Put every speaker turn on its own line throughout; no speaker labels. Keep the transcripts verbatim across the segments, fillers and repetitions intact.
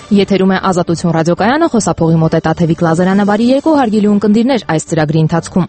Եթերում է Ազատություն ռադիոկայանը, խոսափողի մոտ է Տաթևիկ Լազարյանը, բարի երկու հարգելի ունկնդիրներ այս ծրագրի ընթացքում։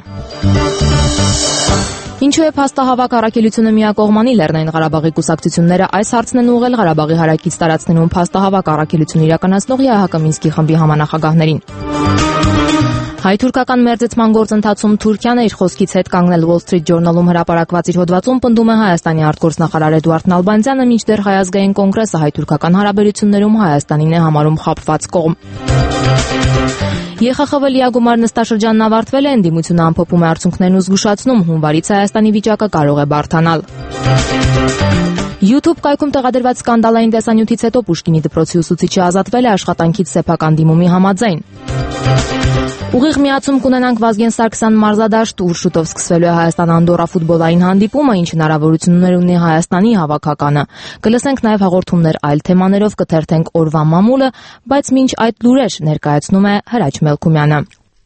Ինչու է փաստահավաք առաքելությունը միակողմանի? Լեռնային Ղարաբաղի կուսակցությունները այս հարցն են ուղղել Ղարաբաղի հարակից տարածքներում փաստահավաք առաքելություն իրականացնող ԵԱՀԿ Մինսկի խմբի համանախագահներին։ Հայ-թուրքական մերձեցման գործընթացում Թուրքիան իր խոսքից հետ կանգնել Wall Street Journal-ում հրապարակված իր հոդվածում պնդում է Հայաստանի արտգործնախարար Էդուարդ Նալբանդյանը, մինչդեռ Հայազգային կոնգրեսը հայ-թուրքական հարաբերություններում Հայաստանին է համարում խաբված կողմ։ ԵԽԽՎ լիագումար նստաշրջանն ավարտվել է, ընդդիմությունը ամփոփում է արդյունքներն ու զգուշացնում, հունվարից Հայաստանի վիճակը կարող է բարդանալ։ YouTube կայքում տեղադրված սկանդալային տեսանյութից հետո Պուշկինի դպրոցի ուսուցիչը ազատվել է աշխատանքից սեփական դիմումի համաձայն։ Ուղիղ միացում կունենանք Վազգեն Սարգսյան մարզադաշտ, ուր շուտով սկսվելու է Հայաստան-Անդորրա ֆուտբոլային հանդիպումը, ինչ հնարավորություններ ունի Հայաստանի հավաքականը։ Կլսենք նաև հաղորդումներ այլ թեմաներով, կթերթենք օրվա մամուլը, բայց մինչ այդ լուրեր ներկայացնում է Հրաչ Մելքումյանը։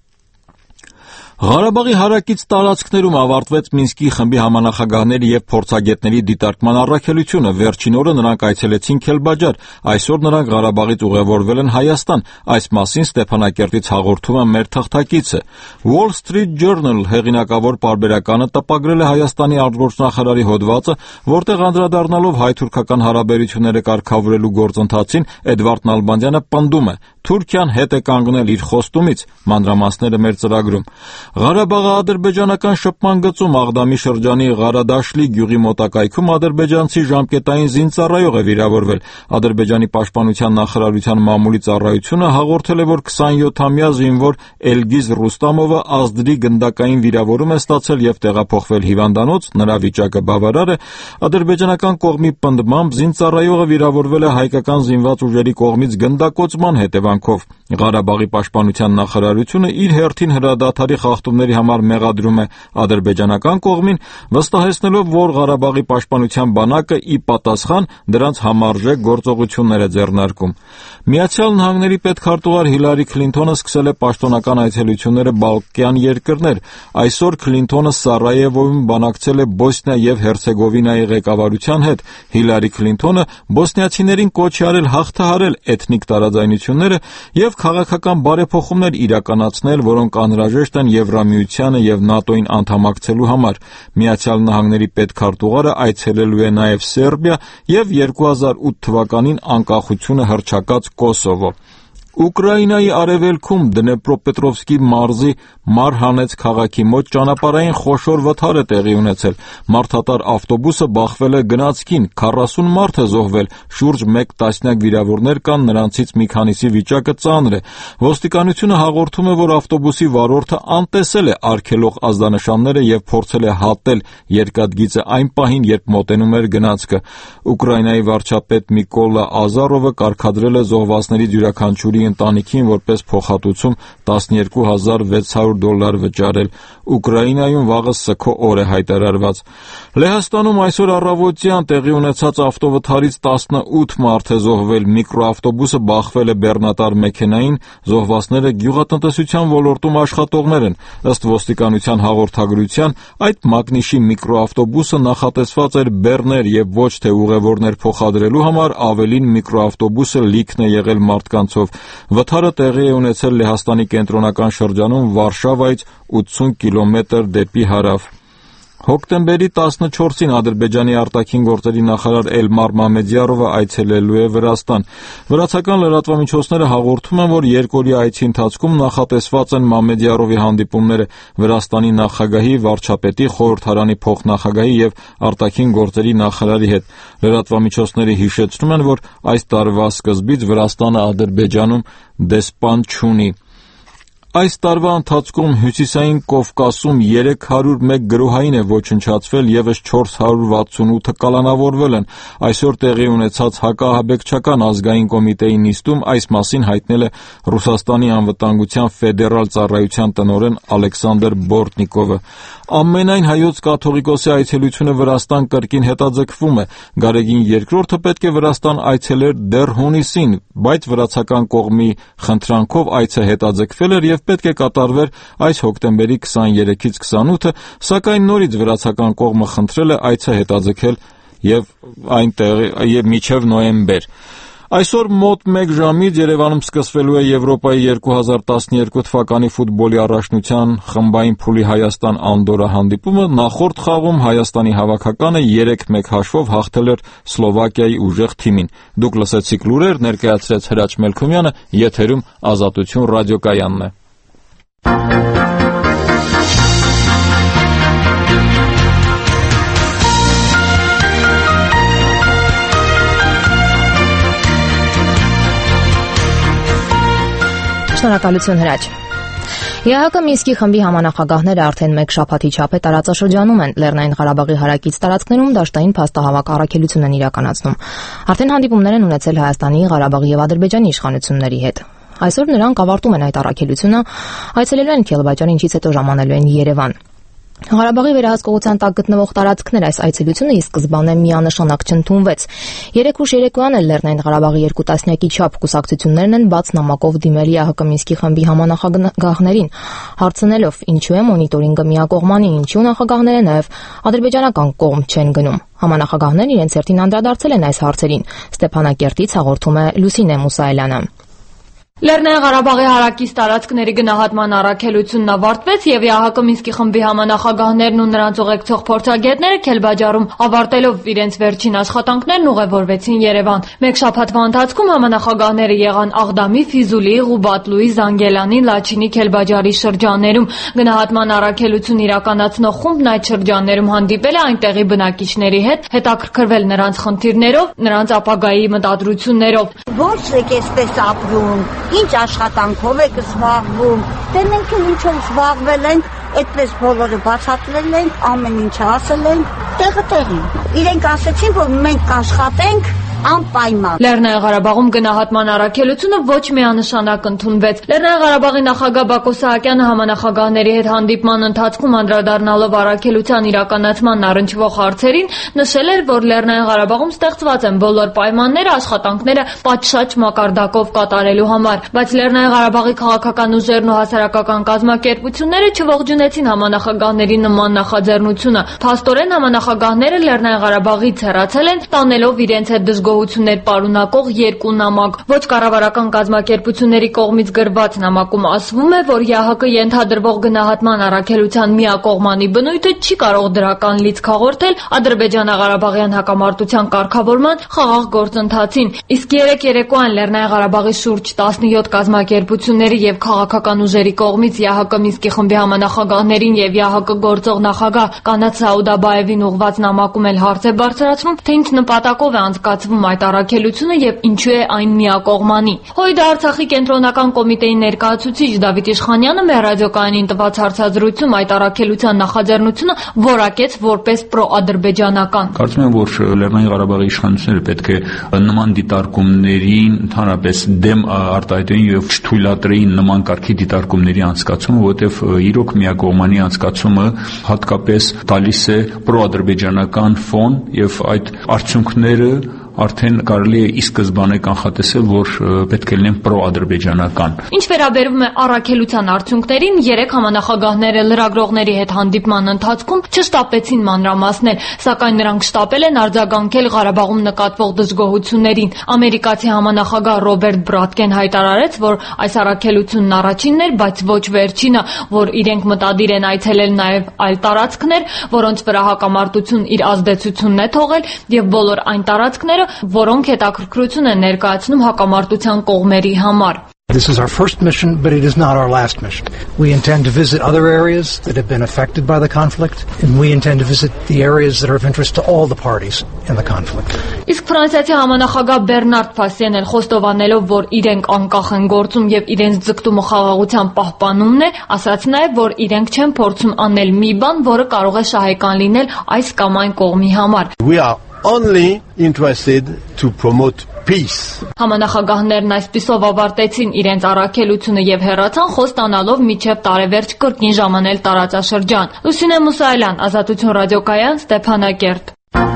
Ղարաբաղի հարակից տարածքներում ավարտվեց Մինսկի խմբի համանախագահների եւ փորձագետների դիտարկման առաքելությունը։ Վերջին օրը նրանք այցելեցին Քելբաջար, այսօր նրանք Ղարաբաղից ուղևորվել են Հայաստան։ Այս մասին Ստեփանակերտից հաղորդում է մեր թղթակիցը։ Wall Street Journal հեղինակավոր պարբերականը տպագրել է Հայաստանի արտգործնախարարի հոդվածը, որտեղ անդրադառնալով հայ-թուրքական հարաբերությունները կարգավորելու գործընթացին Էդվարդ Նալբանդյանը պնդում է. Թուրքիան հետ է կանգնել իր խոստումից, մանրամասները մեր ծրագրում։ Ղարաբաղի ադրբեջանական շփման գծում Աղդամի շրջանի Ղարադաշլի գյուղի մոտակայքում ադրբեջանցի ժամկետային զինծառայող է վիրավորվել։ Ադրբեջանի պաշտպանության նախարարության մամուլի ծառայությունը հաղորդել է, որ քսանյոթամյա զինվոր Էլգիզ Ռուստամովը ազդրի գնդակային վիրավորում է ստացել եւ տեղափոխվել հիվանդանոց, նրա վիճակը բավարար է։ Ադրբեջանական կողմի պնդմամբ զինծառայողը վիրավորվել է հայկական զինված ուժերի կողմից գնդակոծման հետևանքով։ Ղարաբաղի պաշտպանության նախարարությունը իր հերթին հրադադարի խախտումների համար մեղադրում է ադրբեջանական կողմին, վստահեցնելով, որ Ղարաբաղի պաշտպանության բանակը ի պատասխան դրանց համարժեք գործողություններ է ձեռնարկում։ Միացյալ Նահանգների պետքարտուղար Հիլարի Քլինթոնը սկսել է պաշտոնական այցելությունները Բալկան երկրներ։ Այսօր Քլինթոնը Սարայևոյում բանակցել է Բոսնիա եւ Հերցեգովինայի ղեկավարության հետ։ Հիլարի Քլինթոնը բոսնիացիներին կոչ է արել հաղթահարել էթնիկ տարաձայնությունները եւ քաղաքական բարեփոխումներ իրականացնել, որոնք անհրաժեշտ են Եվրամիությանը եւ ՆԱՏՕ-ին անդամակցելու համար։ Միացյալ Նահանգների պետքարտուղարը այցելելու է նաեւ Սերբիա եւ երկու հազար ութ թվականին անկախությունը հռչակած Կոսովո։ Ուկրաինայի արևելքում Դնեպրոպետրովսկի մարզի Մարհանեց քաղաքի մոտ ճանապարհային խոշոր վթար է տեղի ունեցել։ Մարդատար ավտոբուսը բախվել է գնացքին, քառասուն մարդ է զոհվել, շուրջ մեկ տասնյակ վիրավորներ կան, նրանցից մի քանիսի վիճակը ծանր է։ Ոստիկանությունը հաղորդում է, որ ավտոբուսի վարորդը անտեսել է արգելող ազդանշանները եւ փորձել է հատել երկաթգիծը այն պահին, երբ մոտենում էր գնացքը։ Ուկրաինայի վարչապետ Միկոլա Ազարովը կարգադրել է զոհվածներից յուրաքանչյուրի ընտանիքին որպես փոխհատուցում տասներկու հազար վեց հարյուր դոլար վճարել։ Ուկրաինայում վաղը սգո օր է հայտարարված։ Լեհաստանում այսօր առավոտյան տեղի ունեցած ավտովթարից տասնութ մարդ է զոհվել, միկրոավտոբուսը բախվել է բեռնատար մեքենային, զոհվածները գյուղատնտեսության ոլորտում աշխատողներ են։ Ըստ ոստիկանության հաղորդագրության, այդ մագնիշի միկրոավտոբուսը նախատեսված էր բեռներ եւ ոչ թե ուղևորներ փոխադրելու համար, ավելին միկրոավտոբուսը լիքն է եղել մարդկանցով։ Վթարը տեղի է ունեցել Լեհաստանի կենտրոնական շրջանում Վարշավայից ութսուն կիլոմետր դեպի հարավ։ Հոկտեմբերի տասնչորսին Ադրբեջանի արտաքին գործերի նախարար Էլմար Մամեդյարովը այցելելու է Վրաստան։ Վրացական լրատվամիջոցները հաղորդում են, որ երկօրյա այցի ընթացքում նախատեսված են Մամեդյարովի հանդիպումները Վրաստանի նախագահի, վարչապետի, խորհրդարանի փոխնախագահի եւ արտաքին գործերի նախարարի հետ։ Լրատվամիջոցները հիշեցնում են, որ այս տարվա սկզբից Վրաստանը Ադրբեջանում դեսպան չունի։ Այս տարվա ընթացքում Հյուսիսային Կովկասում երեք հարյուր մեկ գրոհային է ոչնչացվել, եւս չորս հարյուր վաթսունութը կալանավորվել են։ Այսօր տեղի ունեցած հակաահաբեկչական ազգային կոմիտեի նիստում այս մասին հայտնել է Ռուսաստանի անվտանգության ֆեդերալ ծառայության տնօրեն Ալեքսանդր Բորտնիկովը։ Ամենայն հայոց կաթողիկոսի այցելությունը Վրաստան կրկին հետաձգվում է։ Գարեգին երկրորդը պետք է Վրաստան այցելեր դեռ հունիսին, բայց վրացական կողմի խնդրանքով այցը հետաձգվել էր եւ պետք է կատարվեր այս հոկտեմբերի քսաներեքից քսանութը, սակայն նորից վրացական կողմը խնդրել է այցը հետաձգել եւ այնտեղ եւ մինչեւ նոյեմբեր։ Այսօր մոտ մեկ ժամից Երևանում սկսվելու է Եվրոպայի երկու հազար տասներկու թվականի ֆուտբոլի առաջնության խմբային փուլի Հայաստան-Անդորա հանդիպումը։ Նախորդ խաղում Հայաստանի հավաքականը երեք մեկ հաշվով հաղթել էր Սլովակիայի ուժեղ թիմին։ Դուք լսեցիք լուրեր, ներկայացրեց Հրաչ Մելքումյանը, եթերում Ազատություն ռադիոկայանն է։
Շնորհակալություն Հրաչ։ ԵԱՀԿ Մինսկի խմբի համանախագահները արդեն մեկ շաբաթի չափ է տարածաշրջանում են Լեռնային Ղարաբաղի հարակից տարածքներում դաշտային փաստահավաք առաքելություն են իրականացնում։ Արդեն հանդիպումներ են ունեցել Հայաստանի, Ղարաբաղի եւ Ադրբեջանի իշխանությունների հետ։ Այսօր նրանք ավարտում են այդ առաքելությունը, այցելելու են Քելբաջան, ինչից հետո ժամանելու են Երևան։ Ղարաբաղի վերահսկողության տակ գտնվող տարածքներ այս այցելությունը ի սկզբանե միանշանակ չընդունվեց։ Երեկ ուշ երեկոյան էլ Լեռնային Ղարաբաղի երկու տասնյակի չափ կուսակցություններն են բաց նամակով դիմել ԵԱՀԿ Մինսկի խմբի համանախագահներին, հարցնելով ինչու է մոնիտորինգը միակողմանի, ինչու նախագահները նաև ադրբեջանական կողմ չեն գնում։ Համանախագահներն իրենց հերթին անդրադարձել են այս հարցերին։ Ստեփանակերտից հաղորդում է Լուսինե Մուսայելյանը։
Լեռնային Ղարաբաղի հարակից տարածքների գնահատման առաքելությունն ավարտվեց եւ ԵԱՀԿ Մինսկի խմբի համանախագահներն ու նրանց ուղեկցող փորձագետները Քելբաջարում ավարտելով իրենց վերջին աշխատանքներն ուղևորվեցին Երևան։ Մեկ շաբաթվա ընթացքում համանախագահները եղան Աղդամի, Ֆիզուլի, Ղուբատլուի, Զանգելանի, Լաչինի, Քելբաջարի շրջաններում։ Գնահատման առաքելություն իրականացնող խումբն այդ շրջաններում հանդիպել է այնտեղի բնակիչների հետ, հետաքրքրվել նրանց խնդիրներով, նրանց ապագայի մտադրություններով։
Ո՞նց եք այսպես ապրում։ Ինչ աշխատանքով եք զբաղվում, դե մենք ինչով զբաղվել ենք, այդպես բոլորը բացատրել ենք, ամեն ինչ ասել ենք, տեղը տեղին։ Իրենք ասեցին, որ մենք կաշխատենք անպայման։
Լեռնային Ղարաբաղում գնահատման առաքելությունը ոչ միանշանակ ընդունվեց։ Լեռնային Ղարաբաղի նախագահ Բակո Սահակյանը համանախագահների հետ հանդիպման ընթացքում անդրադառնալով առաքելության իրականացման առնչվող հարցերին նշել էր, որ Լեռնային Ղարաբաղում ստեղծված են բոլոր պայմանները աշխատանքները պատշաճ մակարդակով կատարելու համար, բայց Լեռնային Ղարաբաղի քաղաքական ուժերն ու հասարակական կազմակերպությունները չողջունեցին համանախագահների նման նախաձեռնությունը։ Փաստորեն համանախագահները Լեռնային Ղարաբաղից հեռացել են, տանելով իրենց հետ դժգոհություններ պարունակող երկու նամակ։ Ոչ կառավարական կազմակերպությունների կողմից գրված նամակում ասվում է, որ ԵԱՀԿ ենթադրվող գնահատման առաքելության միակողմանի բնույթը չի կարող դրական լիցք հաղորդել Ադրբեջանա-Ղարաբաղյան հակամարտության կարգավորման խաղաղ գործընթացին։ Իսկ երեք երեկոյան Լեռնային Ղարաբաղի շուրջ տասնյոթ կազմակերպությունների եւ քաղաքական ուժերի կողմից ԵԱՀԿ Մինսկի խմբի համանախագահներին եւ ԵԱՀԿ գործող նախագահ Կանաթ Սաուդաբաևին ուղղված նամակում էլ հարց է բարձրացնում, թե ինչ նպատակով է անցկացվում այդ առաքելությունը եւ ինչու է այն միակողմանի։ Հույդա Արցախի կենտրոնական կոմիտեի ներկայացուցիչ Դավիթ Իշխանյանը մեր ռադիոկայանին տված հարցազրույցում այդ առաքելության նախաձեռնությունը որակեց որպես պրոադրբեջանական։
Կարծում եմ, որ Լեռնային Ղարաբաղի իշխանությունները պետք է նման դիտարկումներին ընդհանրապես դեմ արտահայտեին եւ չթույլատրեին նման կարգի դիտարկումների անցկացումը, որովհետեւ իրոք միակողմանի անցկացումը հատկապես տալիս է պրոադրբեջանական ֆոն եւ այդ արդյունքները արդեն կարելի է ի սկզբանե կանխատեսել, որ պետք է լինեն պրոադրբեջանական։
Ինչ վերաբերում է առաքելության արդյունքներին, երեք համանախագահները լրագրողների հետ հանդիպման ընթացքում չշտապեցին մանրամասնել, սակայն նրանք շտապել են արձագանքել Ղարաբաղում նկատվող դժգոհություններին։ Ամերիկացի համանախագահ Ռոբերտ Բրատկեն հայտարարեց, որ այս առաքելությունն առաջինն էր, բայց ոչ վերջինը, որ իրենք մտադիր են այցելել նաև այլ տարածքներ, որոնց վրա հակամարտություն իր ազդեցությունն է թողել, եւ բոլոր այն տարածքները, որոնք հետաքրքրություն են ներկայացնում հակամարտության կողմերի համար։
This is our first mission, but it is not our last mission. We intend to visit other areas that have been affected by the conflict, and we intend to visit the areas that are of interest to all the parties in the conflict.
Իսկ ֆրանսիացի համանախագահ Բերնարդ Փասիեն էլ խոստովանելով, որ իրենք անկախ են գործում եւ իրենց ձգտումը խաղաղության պահպանումն է, ասաց նաեւ, որ իրենք չեն փորձում անել մի բան, որը կարող է շահեկան լինել այս կամ այն կողմի համար։
We are only interested to promote peace.
Համանախագահներն այսպիսով ավարտեցին իրենց առաքելությունը եւ հեռացան խոստանալով միջև տարեվերջ կրկին ժամանել տարածաշրջան։ Լուսինե Մուսայելյան, Ազատություն ռադիոկայան, Ստեփանակերտ։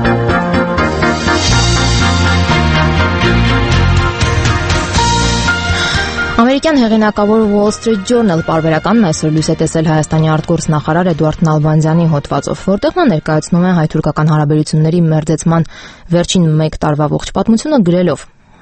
Ամերիկյան հեղինակավոր Wall Street Journal պարբերականն այսօր լույս է տեսել Հայաստանի արտգործնախարար Էդուարդ Նալբանդյանի հոդվածով, որտեղ նա ներկայացնում է հայ-թուրքական հարաբերությունների մերձեցման վերջին մեկ տարվա ողջ պատմությունը գրելով.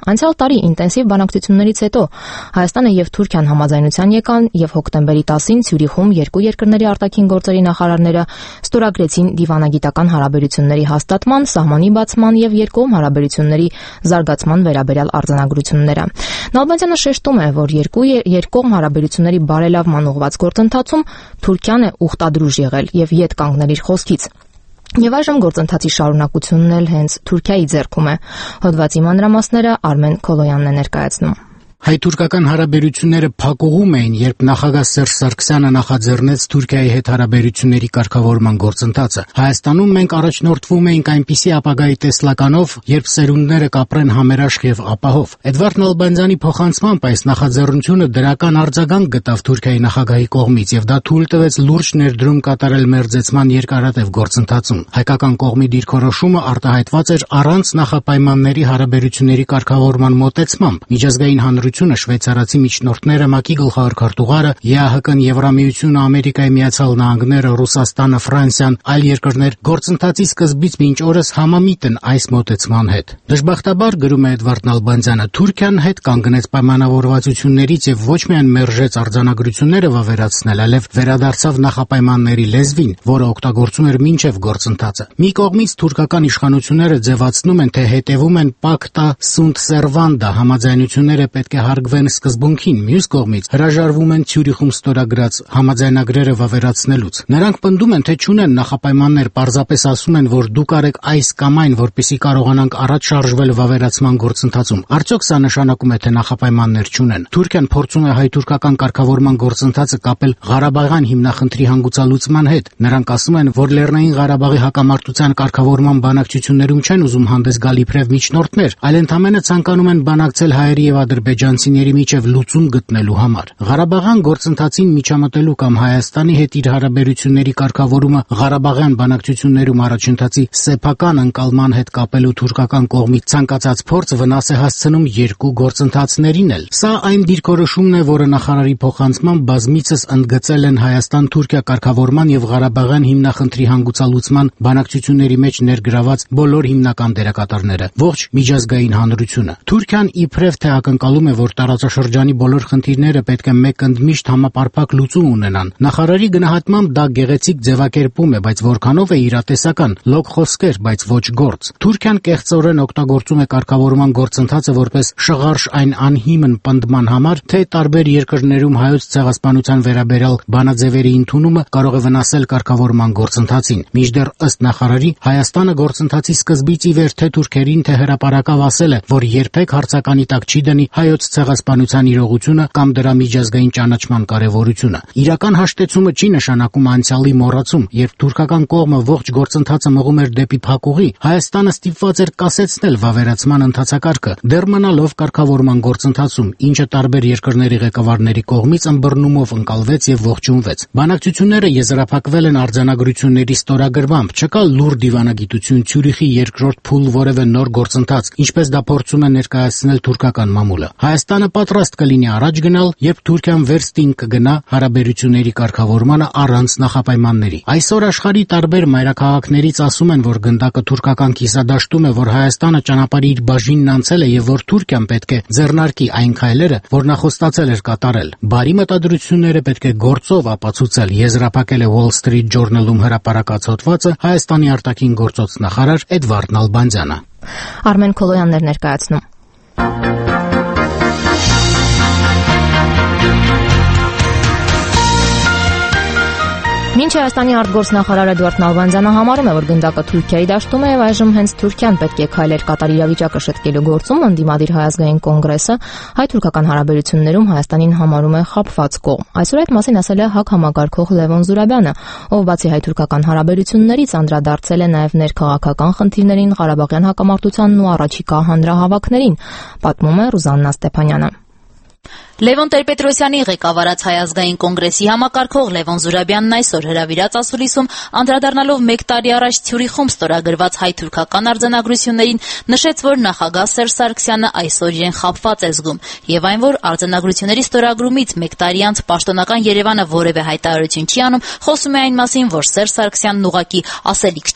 Անցյալ տարի ինտենսիվ բանակցություններից հետո Հայաստանը եւ Թուրքիան համաձայնության եկան եւ հոկտեմբերի տասին Ցյուրիխում երկու երկրների արտաքին գործերի նախարարները ստորագրեցին դիվանագիտական հարաբերությունների հաստատման, սահմանի բացման եւ երկկողմ հարաբերությունների զարգացման վերաբերյալ արձանագրությունները։ Նալբանդյանը շեշտում է, որ երկու երկկողմ հարաբերությունների բարելավման ուղղված գործընթացում Թուրքիան է ուխտադրուժ եղել եւ ետ կանգնել իր խոսքից։ Եվ այժմ գործընթացի շարունակությունն էլ հենց Թուրքիայի ձեռքում է։ Հոդվածի մանրամասները Արմեն Քոլոյանն է ներկայացնում։
Հայ-թուրքական հարաբերությունները փակուղում էին, երբ նախագահ Սերժ Սարգսյանը նախաձեռնեց Թուրքիայի հետ հարաբերությունների կարգավորման գործընթացը։ Հայաստանում մենք առաջնորդվում էինք այնպիսի ապագայի տեսլականով, երբ սերունդները կապրեն համերաշխ եւ ապահով։ Էդվարդ Նալբանդյանի փոխանցմամբ այս նախաձեռնությունը դրական արձագանք գտավ Թուրքիայի նախագահի կողմից եւ դա թույլ տվեց լուրջ ներդրում կատարել մերձեցման երկարատև գործընթացում։ Հայկական կողմի դիրքորոշումը արտահայտված էր առանց նախապայմանների հարաբերությունների կարգավորման մոտեցմամբ։ Միջազգային հանրությունը շվեյցարացի միջնորդները ՄԱԿ-ի գլխավոր քարտուղարը, ԵԱՀԿ-ն, Եվրամիությունը, Ամերիկայի Միացյալ Նահանգները, Ռուսաստանը, Ֆրանսիան, այլ երկրներ գործընթացի սկզբից մինչ օրս համամիտ են այս մոտեցման հետ։ Դժբախտաբար, գրում է Էդվարդ Նալբանդյանը, Թուրքիան հետ կանգնեց պայմանավորվածություններից եւ ոչ միայն մերժեց արձանագրությունները վավերացնել, այլև վերադարձավ նախապայմանների լեզվին, որը օգտագործում էր մինչև գործընթացը։ Մի կողմից թուրքական իշխանությունները ձևացնում են, թե հետևում են Pacta sunt servanda համաձայնությունները պետք է հարգվեն սկզբունքին, մյուս կողմից հրաժարվում են Ցյուրիխում ստորագրած համաձայնագրերը վավերացնելուց։ Նրանք պնդում են, թե չունեն նախապայմաններ, պարզապես ասում են, որ դուք արեք այս կամ այն, որպեսզի կարողանանք առաջ շարժվել վավերացման գործընթացում։ Արդյոք սա նշանակում է, թե նախապայմաններ չունեն։ Թուրքիան փորձում է հայ-թուրքական կարգավորման գործընթացը կապել Ղարաբաղյան հիմնախնդրի հանգուցալուծման հետ։ Նրանք ասում են, որ Լեռնային Ղարաբաղի հակամարտության կարգավորման բանակցություններում չեն ուզում հանդես գալ իբրև միջնորդներ, այլ ընդհանրապես ցանկանում են բանակցել հայերի եւ ադրբեջանցիների միջև լուծում գտնելու համար։ Ղարաբաղյան գործընթացին միջամտելու կամ Հայաստանի հետ իր հարաբերությունների կարգավորումը Ղարաբաղյան բանակցություններում առաջընթացի սեփական ընկալման հետ կապելու թուրքական կողմի ցանկացած փորձ վնաս է հասցնում երկու գործընթացներին էլ։ Սա այն դիրքորոշումն է, որը նախարարի փոխանցմամբ բազմիցս ընդգծել են Հայաստան-Թուրքիա կարգավորման եւ Ղարաբաղյան հիմնախնդրի հանգուցալուծման բանակցությունների մեջ ներգրաված բոլոր հիմնական դերակատարները, ողջ միջազգային հանրությունը։ Թուրքիան իբրև թե ակնկալում է, որ տարածաշրջանի բոլոր խնդիրները պետք է մեկընդմիշտ համապարփակ լուծում ունենան։ Նախարարի գնահատմամբ դա գեղեցիկ ձևակերպում է, բայց որքանով է իրատեսական, լոկ խոսքեր, բայց ոչ գործ։ Թուրքիան կեղծորեն օգտագործում է կարգավորման գործընթացը որպես շղարշ այն անհիմն պնդման համար, թե տարբեր երկրներում հայոց ցեղասպանության վերաբերյալ բանաձևերի ընդունումը կարող է վնասել կարգավորման գործընթացին։ Մինչդեռ ըստ նախարարի Հայաստանը գործընթացի սկզբից ի վեր թե թուրքերին, թե հրապարակավ ասել է, որ երբեք հարցականի տակ չի դնի հայոց ցեղասպանության իրողությունը կամ դրա միջազգային ճանաչման կարևորությունը։ Իրական հաշտեցումը չի նշանակում անցյալի մոռացում, երբ թուրքական կողմը ողջ գործընթացը մղում էր դեպի փակուղի, Հայաստանը ստիպված էր կասեցնել վավերացման ընթացակարգը, դեռ մնալով կարգավորման գործընթացում, ինչը տարբեր երկրների ղեկավարների կողմից ըմբռնումով ընկալվեց եւ ողջունվեց։ Բանակցությունները եզրափակվել են արձանագրությունների ստորագրմամբ, չկա լուր դիվանագիտություն, Ցյուրիխի երկրորդ փուլ որևէ նոր գործընթաց, ինչպես դա փորձում է ներկայացնել թուրքական մամուլը։ Հայաստանը պատրաստ կլինի առաջ գնալ, երբ Թուրքիան վերստին կգնա հարաբերությունների կարգավորմանը առանց նախապայմանների։ Այսօր աշխարհի տարբեր մայրաքաղաքներից ասում են, որ գնդակը թուրքական կիսադաշտում է, որ Հայաստանը ճանապարհի իր բաժինն անցել է եւ որ Թուրքիան պետք է ձեռնարկի այն քայլերը, որ նա խոստացել էր կատարել։ Բարի մտադրությունները պետք է գործով ապացուցել, եզրափակել է Wall Street Journal-ում հրապարակած հոդվածը Հայաստանի արտաքին գործոց նախարար Էդվարդ Նալբանդյանը։
Արմեն Քոլոյանն էր ներկայացնում։ Մինչ Հայաստանի արտգործնախարար Էդվարդ Նալբանդյանը համարում է, որ գնդակը Թուրքիայի դաշտում է եւ այժմ հենց Թուրքիան պետք է քայլեր կատարի իրավիճակը շտկելու գործում, ընդդիմադիր Հայազգային կոնգրեսը հայ-թուրքական հարաբերություններում Հայաստանին համարում է խաբված կողմ։ Այսօր այդ մասին ասել է ՀԱԿ համագարկող Լևոն Զուրաբյանը, ով բացի հայ-թուրքական հարաբերություններից անդրադարձել է նաեւ ներքաղաքական խնդիրներին, Ղարաբաղյան հակամարտությանն ու առաջիկա հանրահավաքներին, պատմում է Ռուզաննա Ստեփանյանը։
Լևոն Տեր-Պետրոսյանի ղեկավարած Հայ ազգային կոնգրեսի համակարգող Լևոն Զուրաբյանն այսօր հրավիրած ասուլիսում անդրադառնալով մեկ տարի առաջ Ցյուրիխում ստորագրված հայ-թուրքական արձանագրություններին նշեց, որ նախագահ Սերժ Սարգսյանը այսօր իրեն խաբված է զգում եւ այն, որ արձանագրությունների ստորագրումից մեկ տարի անց պաշտոնական Երևանը որևէ հայտարարություն չի անում, խոսում է այն մասին, որ Սերժ Սարգսյանն ուղղակի ասելիք չունի։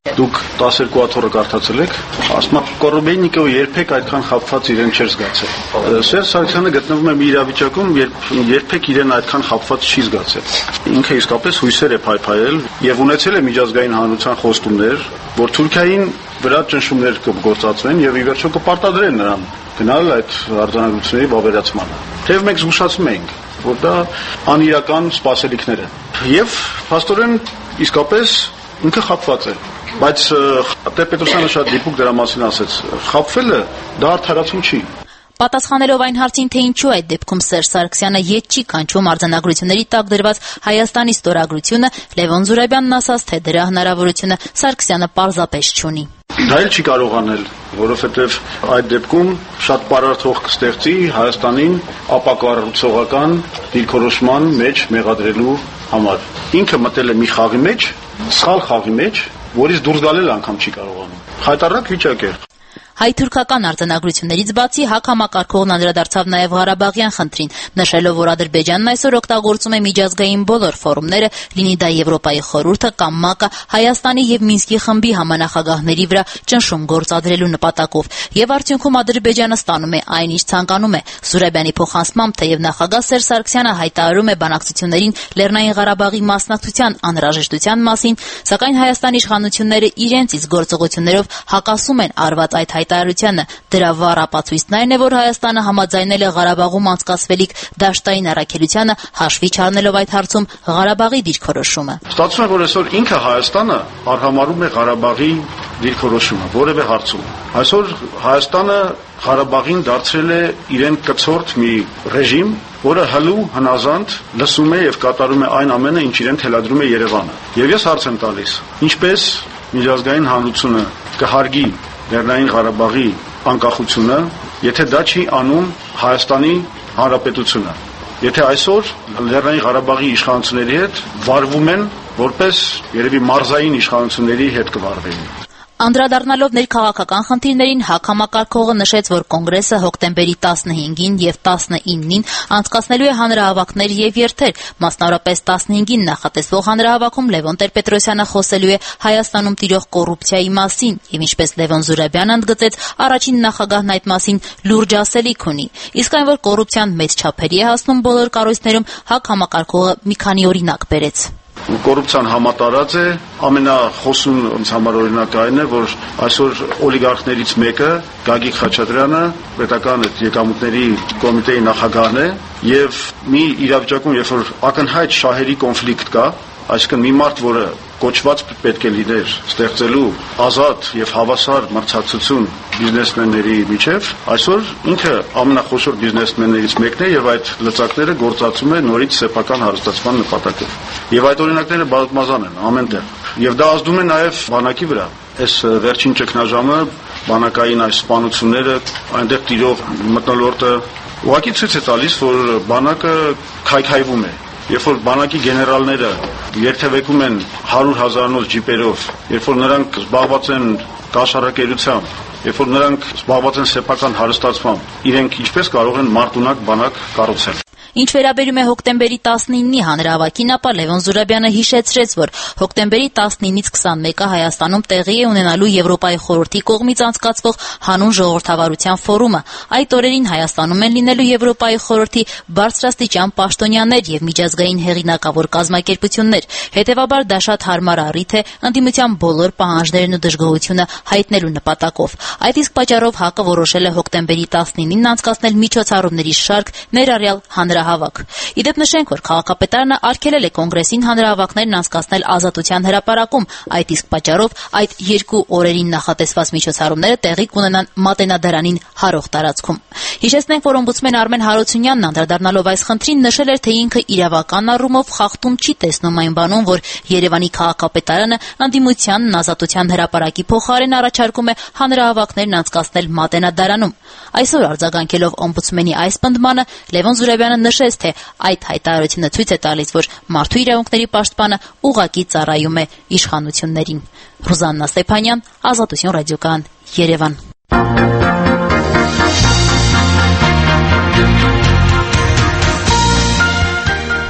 Դուք տասներկու աթոռը կարդացել եք, ասում եմ Կորոբեյնիկովը երբեք այդքան խաբված իրեն չէր զգացել։ Սերժ Սարգսյանը գտնվում է մի իրավիճակում, երբ երբեք իրեն այդքան խաբված չի զգացել։ Ինքը իսկապես հույսեր է փայփայել եւ ունեցել է միջազգային հանրության խոստումներ, որ Թուրքիային վրա ճնշումներ կգործածվեն եւ ի վերջո կպարտադրեն նրան գնալ այդ արձանագրությունների վավերացմանը։ Թեև մենք զգուշացնում ենք, որ դա անիրական սպասելիքներ են։ Եվ փաստորեն իսկապես ինքը խաբված է։ Բայց Տեր-Պետրոսյանը շատ դիպուկ դրա մասին ասեց, խաբվելը դա արդարացում չի։
Պատասխանելով այն հարցին, թե ինչու այդ դեպքում Սերժ Սարգսյանը ետ չի կանչում արձանագրությունների տակ դրված Հայաստանի ստորագրությունը, Լևոն Զուրաբյանն ասաց, թե դրա հնարավորությունը Սարգսյանը պարզապես չունի։
Դա էլ չի կարող անել, որովհետև այդ դեպքում շատ պարարտ հող կստեղծի Հայաստանին ապակառուցողական դիրքորոշման մեջ մեղադրելու համար։ Ինքը մտել է մի խաղի մեջ, սխալ խաղի մեջ, որից դուրս գալ անգամ չի կարողանում։ Խայտառակ վիճակ է։
Հայ-թուրքական արձանագրություններից բացի ՀԱԿ համակարգողն անդրադարձավ նաև Ղարաբաղյան խնդրին, նշելով, որ Ադրբեջանն այսօր օգտագործում է միջազգային բոլոր ֆորումները, լինի դա Եվրոպայի խորհուրդը կամ ՄԱԿ-ը, Հայաստանի եւ Մինսկի խմբի համանախագահների վրա ճնշում գործադրելու նպատակով, եւ արդյունքում Ադրբեջանը ստանում է այն, ինչ ցանկանում է։ Զուրաբյանի փոխանցմամբ, թեև նախագահ Սերժ Սարգսյանը հայտարարում է բանակցություններին Լեռնային Ղարաբաղի մասնակցության անհրաժեշտության մասին, սակայն Հայաստանի իշխանությունները իրենց իսկ գործողություններով հակասում են արված այդ հայտարարությանը։ Դրա վառ ապացույցն այն է, որ Հայաստանը համաձայնել է Ղարաբաղում անցկացվելիք դաշտային առաքելությանը, հաշվի չառնելով այդ հարցում Ղարաբաղի դիրքորոշումը։
Ստացվում է, որ այսօր ինքը Հայաստանը արհամարում է Ղարաբաղի դիրքորոշումը որևէ հարցում։ Այսօր Հայաստանը Ղարաբաղին դարձրել է իրեն կցորդ մի ռեժիմ, որը հլու հնազանդ լսում է եւ կատարում է այն ամենը, ինչ իրեն թելադրում է Երևանը։ Եվ ես հարց եմ տալիս, ինչպես միջազգային հանրությունը կհարգի Լեռնային Ղարաբաղի անկախությունը, եթե դա չի անում Հայաստանի Հանրապետությունը։ Եթե այսօր Լեռնային Ղարաբաղի իշխանությունների հետ վարվում են, որպես երևի մարզային իշխանությունների հետ կվարվեն։
Անդրադառնալով ներքաղաքական խնդիրներին, ՀԱԿ համակարգողը նշեց, որ կոնգրեսը հոկտեմբերի տասնհինգին եւ տասնինին անցկացնելու է հանրահավաքներ եւ երթեր, մասնավորապես տասնհինգին նախատեսվող հանրահավաքում Լևոն Տեր-Պետրոսյանը խոսելու է Հայաստանում տիրող կոռուպցիայի մասին եւ ինչպես Լևոն Զուրաբյանը ընդգծեց, առաջին նախագահն այդ մասին լուրջ ասելիք ունի։ Իսկ այն, որ կոռուպցիան մեծ չափերի է հասնում բոլոր կառույցներում, ՀԱԿ համակարգողը մի քանի օրինակ բերեց։
Կոռուպցիան համատարած է, ամենախոսուն ինձ համար օրինակը այն է, որ այսօր օլիգարխներից մեկը Գագիկ Խաչատրյանը պետական եկամուտների կոմիտեի նախագահն է եւ մի իրավիճակում, երբ որ ակնհայտ շահերի կոնֆլիկտ կա, այսինքն մի մարդ, որը կոչված պետք է լիներ ստեղծելու ազատ եւ հավասար մրցակցություն բիզնեսմենների միջև, այսօր ինքը ամենախոշոր բիզնեսմեններից մեկն է եւ այդ լծակները գործածում է նորից սեփական հարստացման նպատակով։ Եվ այդ օրինակները բազմազան են ամենտեղ։ Եվ դա ազդում է նաեւ բանակի վրա։ Այս վերջին ճգնաժամը, բանակային այս սպանությունները, այնտեղ տիրող մթնոլորտը ուղղակի ցույց է տալիս, որ բանակը քայքայվում է։ Երբ որ բանակի գեներալները երթևեկում են հարյուր հազարանոց ջիպերով, երբ որ նրանք զբաղված են կաշառակերությամբ, երբ որ նրանք զբաղված են սեփական հարստացմամբ, իրենք ինչպես կարող են մարտունակ բանակ կառուցել։
Ինչ վերաբերում է հոկտեմբերի տասնինի հանրահավաքին, ապա Լևոն Զուրաբյանը հիշեցրեց, որ հոկտեմբերի տասնինից քսանմեկը Հայաստանում տեղի է ունենալու Եվրոպայի խորհրդի կողմից անցկացվող հանուն ժողովրդավարության ֆորումը։ Այդ օրերին Հայաստանում են լինելու Եվրոպայի խորհրդի բարձրաստիճան պաշտոնյաներ եւ միջազգային հեղինակավոր կազմակերպություններ։ Հետևաբար դա շատ հարմար առիթ է ընդդիմության բոլոր պահանջներն ու դժգոհությունը հայտնելու նպատակով։ Այդ իսկ պատճառով ՀԱԿ-ը որոշել է հոկտեմբերի տասնինին անցկացնել միջոցառումների շարք, ներառյալ հանրահավաք։ Իդեպ նշենք, որ քաղաքապետարանը արգելել է կոնգրեսին հանրահավաքներն անցկացնել Ազատության հրապարակում, այդ իսկ պատճառով այդ երկու օրերին նախատեսված միջոցառումները տեղի կունենան Մատենադարանին հարող տարածքում։ Հիշեցնենք, որ օմբուդսմեն Արմեն Հարությունյանն անդրադառնալով այս խնդրին նշել էր, թե ինքը իրավական առումով խախտում չի տեսնում այն բանում, որ Երևանի քաղաքապետարանը ընդդիմությանն Ազատության հրապարակի փոխարեն առաջարկում է հանրահավաքներն անցկացնել Մատենադարանում։ Այսօր արձագանքելով օմբուդսմենի այս պնդմանը, Լևոն Զուրաբյանը նշեց, թե այդ հայտարարությունը ցույց է տալիս, որ մարդու իրավունքների պաշտպանը ուղղակի ծառայում է իշխանություններին։ Ռուզաննա Ստեփանյան, Ազատություն ռադիոկայան, Երևան։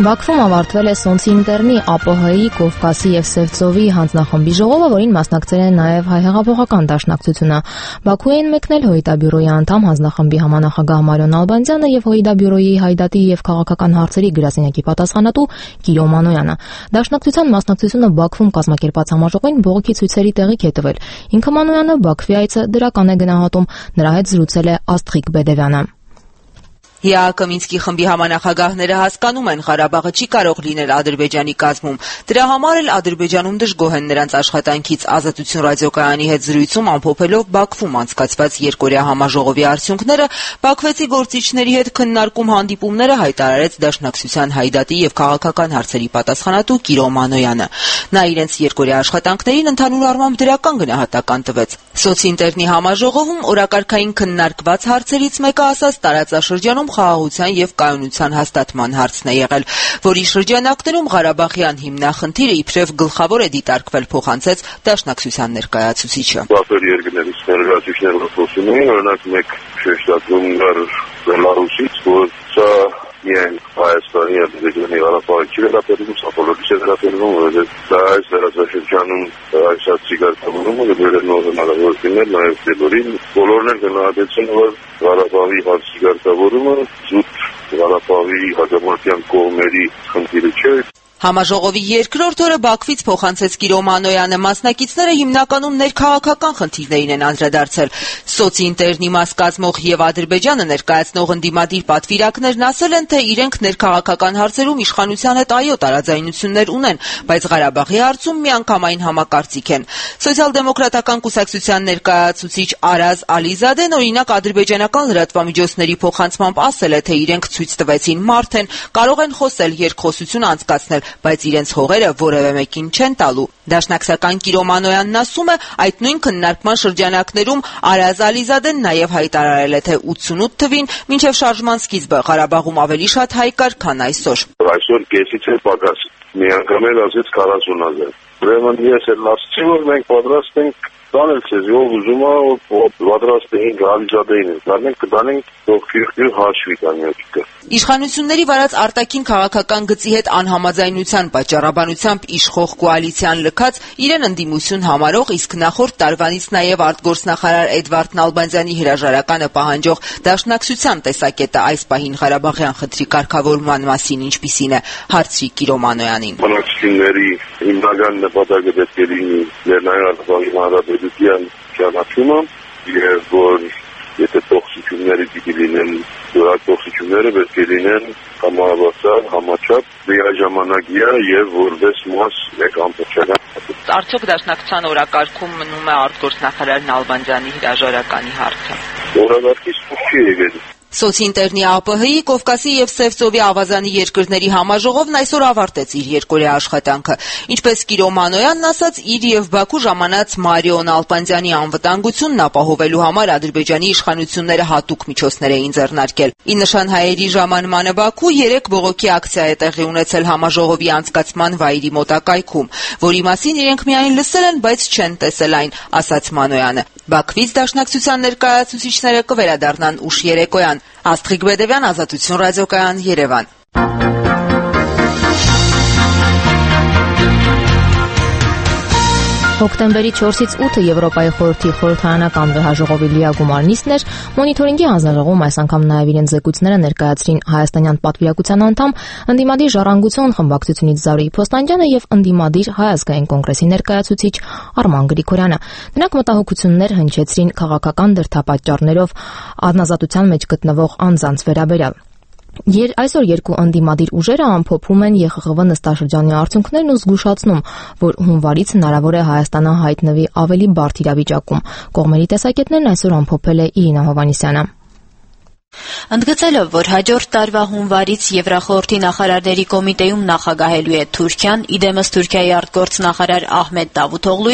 Բաքվում ավարտվել է Սոցինտերնի, ԱՊՀ-ի, Կովկասի և Սևծովի հանձնախմբի ժողովը, որին մասնակցել է նաև Հայ հեղափոխական դաշնակցությունը։ Բաքու էին մեկնել ՀՅԴ-բյուրոյի անդամ հանձնախմբի համանախագահ Մարիոն Ալբանդյանը եւ ՀՅԴ-բյուրոյի հայդատի եւ քաղաքական հարցերի գրասենյակի պատասխանատու Կիրո Մանոյանը։ Դաշնակցության մասնակցությունը Բաքվում կազմակերպած համաժողովին բողոքի ցույցերի տեղիք է տվել։ Ինքը Մանոյանը Բաքվի այցը դրական է գնահատում, նրա հետ զրուցել է Աստղիկ Բեդևյանը։
ՀԱԿ Մինսկի խմբի համանախագահները հասկանում են, Ղարաբաղը չի կարող լինել Ադրբեջանի կազմում։ Դրա համար էլ Ադրբեջանում դժգոհ են նրանց աշխատանքից։ Ազատություն ռադիոկայանի հետ զրույցում ամփոփելով Բաքվում անցկացված երկօրյա համաժողովի արդյունքները, Բաքվեցի գործիչների հետ քննարկում հանդիպումները հայտարարեց Դաշնակցության հայդատի եւ քաղաքական հարցերի պատասխանատու Կիրո Մանոյանը։ Նա իրենց երկօրյա աշխատանքներին ընդհանուր առմամբ դրական գնահատական տվեց։ Սոցինտերնի համաժողովում օրակարգային քննարկված հարցերից մեկը ասած տարածաշրջանում խաղաղության եւ կայունության հաստատման հարցն է եղել, որի շրջանակներում Ղարաբաղյան հիմնախնդիրը իբրև գլխավոր է դիտարկվել, փոխանցեց Դաշնակցության ներկայացուցիչը։
Տարբեր երկրներից ներկայացուցիչները խոսում էին, օրինակ մեկ շեշտադրում կար Բելարուսից, որ սա միայն Հայաստանի եւ Ադրբեջանի Ղարաբաղի չի վերաբերվում, սա բոլորիս է վերաբերվում, որովհետեւ դա այս դարաշրջանում այս ցիկարտավորումը դերնով հնարավորություններ նաեւ դեպորին բոլորն են գնահատեցին, որ Ղարաբաղի ցիկարտավորումը զուտ Ղարաբաղի հակամարտյան կողմերի խնդիրը չէ։
Համաժողովի երկրորդ օրը Բաքվից փոխանցեց Կիրո Մանոյանը, մասնակիցները հիմնականում ներքաղաքական խնդիրներին են անդրադարձել։ Սոցինտերնի մաս կազմող եւ Ադրբեջանը ներկայացնող ընդդիմադիր պատվիրակներն ասել են, թե իրենք ներքաղաքական հարցերում իշխանության հետ այո տարաձայնություններ ունեն, բայց Ղարաբաղի հարցում միանգամայն համակարծիք են։ Սոցիալ-դեմոկրատական կուսակցության ներկայացուցիչ Արազ Ալիզադեն օրինակ ադրբեջանական լրատվամիջոցների փոխանցմամբ ասել է, թե իրենք ցույց տվեցին մարդ են, կարող են խոսել, երկխոսություն անցկացնել, բայց իրենց հողերը որևէ մեկին չեն տալու։ Դաշնակցական Կիրո Մանոյանն ասում է, այդ նույն քննարկման շրջանակներում Արազ Ալիզադեն նաև հայտարարել է, թե ութսունութ թվին մինչև շարժման սկիզբը Ղարաբաղում ավելի շատ հայ կար, քան այսօր։
Այսօր կեսից է պակաս, միանգամ էլ ասեց քառասուն հազար։ Ուրեմն ես էլ ասացի, որ մենք պատրաստ ենք տանել ցեզ, ով ուզում է, պատրաստ ենք Ալիզադեին, դառնենք կդանենք դոկտոր հաշվի տանյակը։
Իշխանությունների վարած արտաքին քաղաքական գծի հետ անհամաձայնության պատճառաբանությամբ իշխող կոալիցիան լքած իրեն ընդդիմություն համարող, իսկ նախորդ տարվանից նաև արտգործնախարար Էդվարդ Նալբանդյանի հրաժարականը պահանջող Դաշնակցության տեսակետը այս պահին Ղարաբաղյան խնդրի կարգավորման մասին ինչպիսին է, հարցրի Կիրո Մանոյանին։
Բանակցությունների հիմնական նպատակը պետք է լինի Լեռնային Հանրապետության ճանաչումը եւ որ եթե տոքսիկությունները դիտի լինեն, դրանք տոքսիկությունները պետք է լինեն համապատասխան, համաչափ, միաժամանակյա եւ որպես մաս մեկ ամբողջական։
Արդյոք Դաշնակցության օրակարգում մնում է արտգործնախարար Նալբանդյանի հրաժարականի հարցը։
Օրակարգից չի եկել։
Սոցինտերնի, ԱՊՀ-ի, Կովկասի եւ Սևծովի ավազանի երկրների համաժողովն այսօր ավարտեց իր երկօրյա աշխատանքը։ Ինչպես Կիրո Մանոյանն ասաց, իր եւ Բաքու ժամանած Մարիոն Ալբանդյանի անվտանգությունն ապահովելու համար Ադրբեջանի իշխանությունները հատուկ միջոցներ էին ձեռնարկել։ Ի նշան հայերի ժամանմանը Բաքու երեք բողոքի ակցիա է տեղի ունեցել համաժողովի անցկացման վայրի մոտակայքում, որի մասին իրենք միայն լսել են, բայց չեն տեսել այն, ասաց Մանոյանը։ Բաքվից Դաշնակցության ներկայացուցիչները կվերադառնան ուշ երեկոյան։ Աստղիկ Բեդևյան, Ազատություն ռադիոկայան, Երևան։
Հոկտեմբերի չորսից ութը Եվրոպայի խորհրդի խորհրդարանական վեհաժողովի լիագումար նիստն էր, մոնիթորինգի հանձնաժողովում այս անգամ նաև իրենց զեկույցները ներկայացրին հայաստանյան պատվիրակության անդամ, ընդդիմադիր ժառանգություն խմբակցությունից Զարուհի Փոստանջյանը եւ ընդդիմադիր Հայ ազգային կոնգրեսի ներկայացուցիչ Արման Գրիգորյանը։ Նրանք մտահոգություններ հնչեցրին քաղաքական դրդապատճառներով անազատության մեջ գտնվող անձանց վերաբերյալ։ Եր այսօր երկու ընդդիմադիր ուժերը ամփոփում են ԵԽԽՎ նստաշրջանի արդյունքներն ու զգուշացնում, որ հունվարից հնարավոր է Հայաստանը հայտնվի ավելի բարդ իրավիճակում։ Կողմերի տեսակետներն այսօր ամփոփել է Իրինա Հովհաննիսյանը։
Ընդգծելով, որ հաջորդ տարվա հունվարից Եվրախորհրդի նախարարների կոմիտեում նախագահելու է Թուրքիան, իդեմս Թուրքիայի արտգործնախարար Ահմեդ Դավութօղլուի,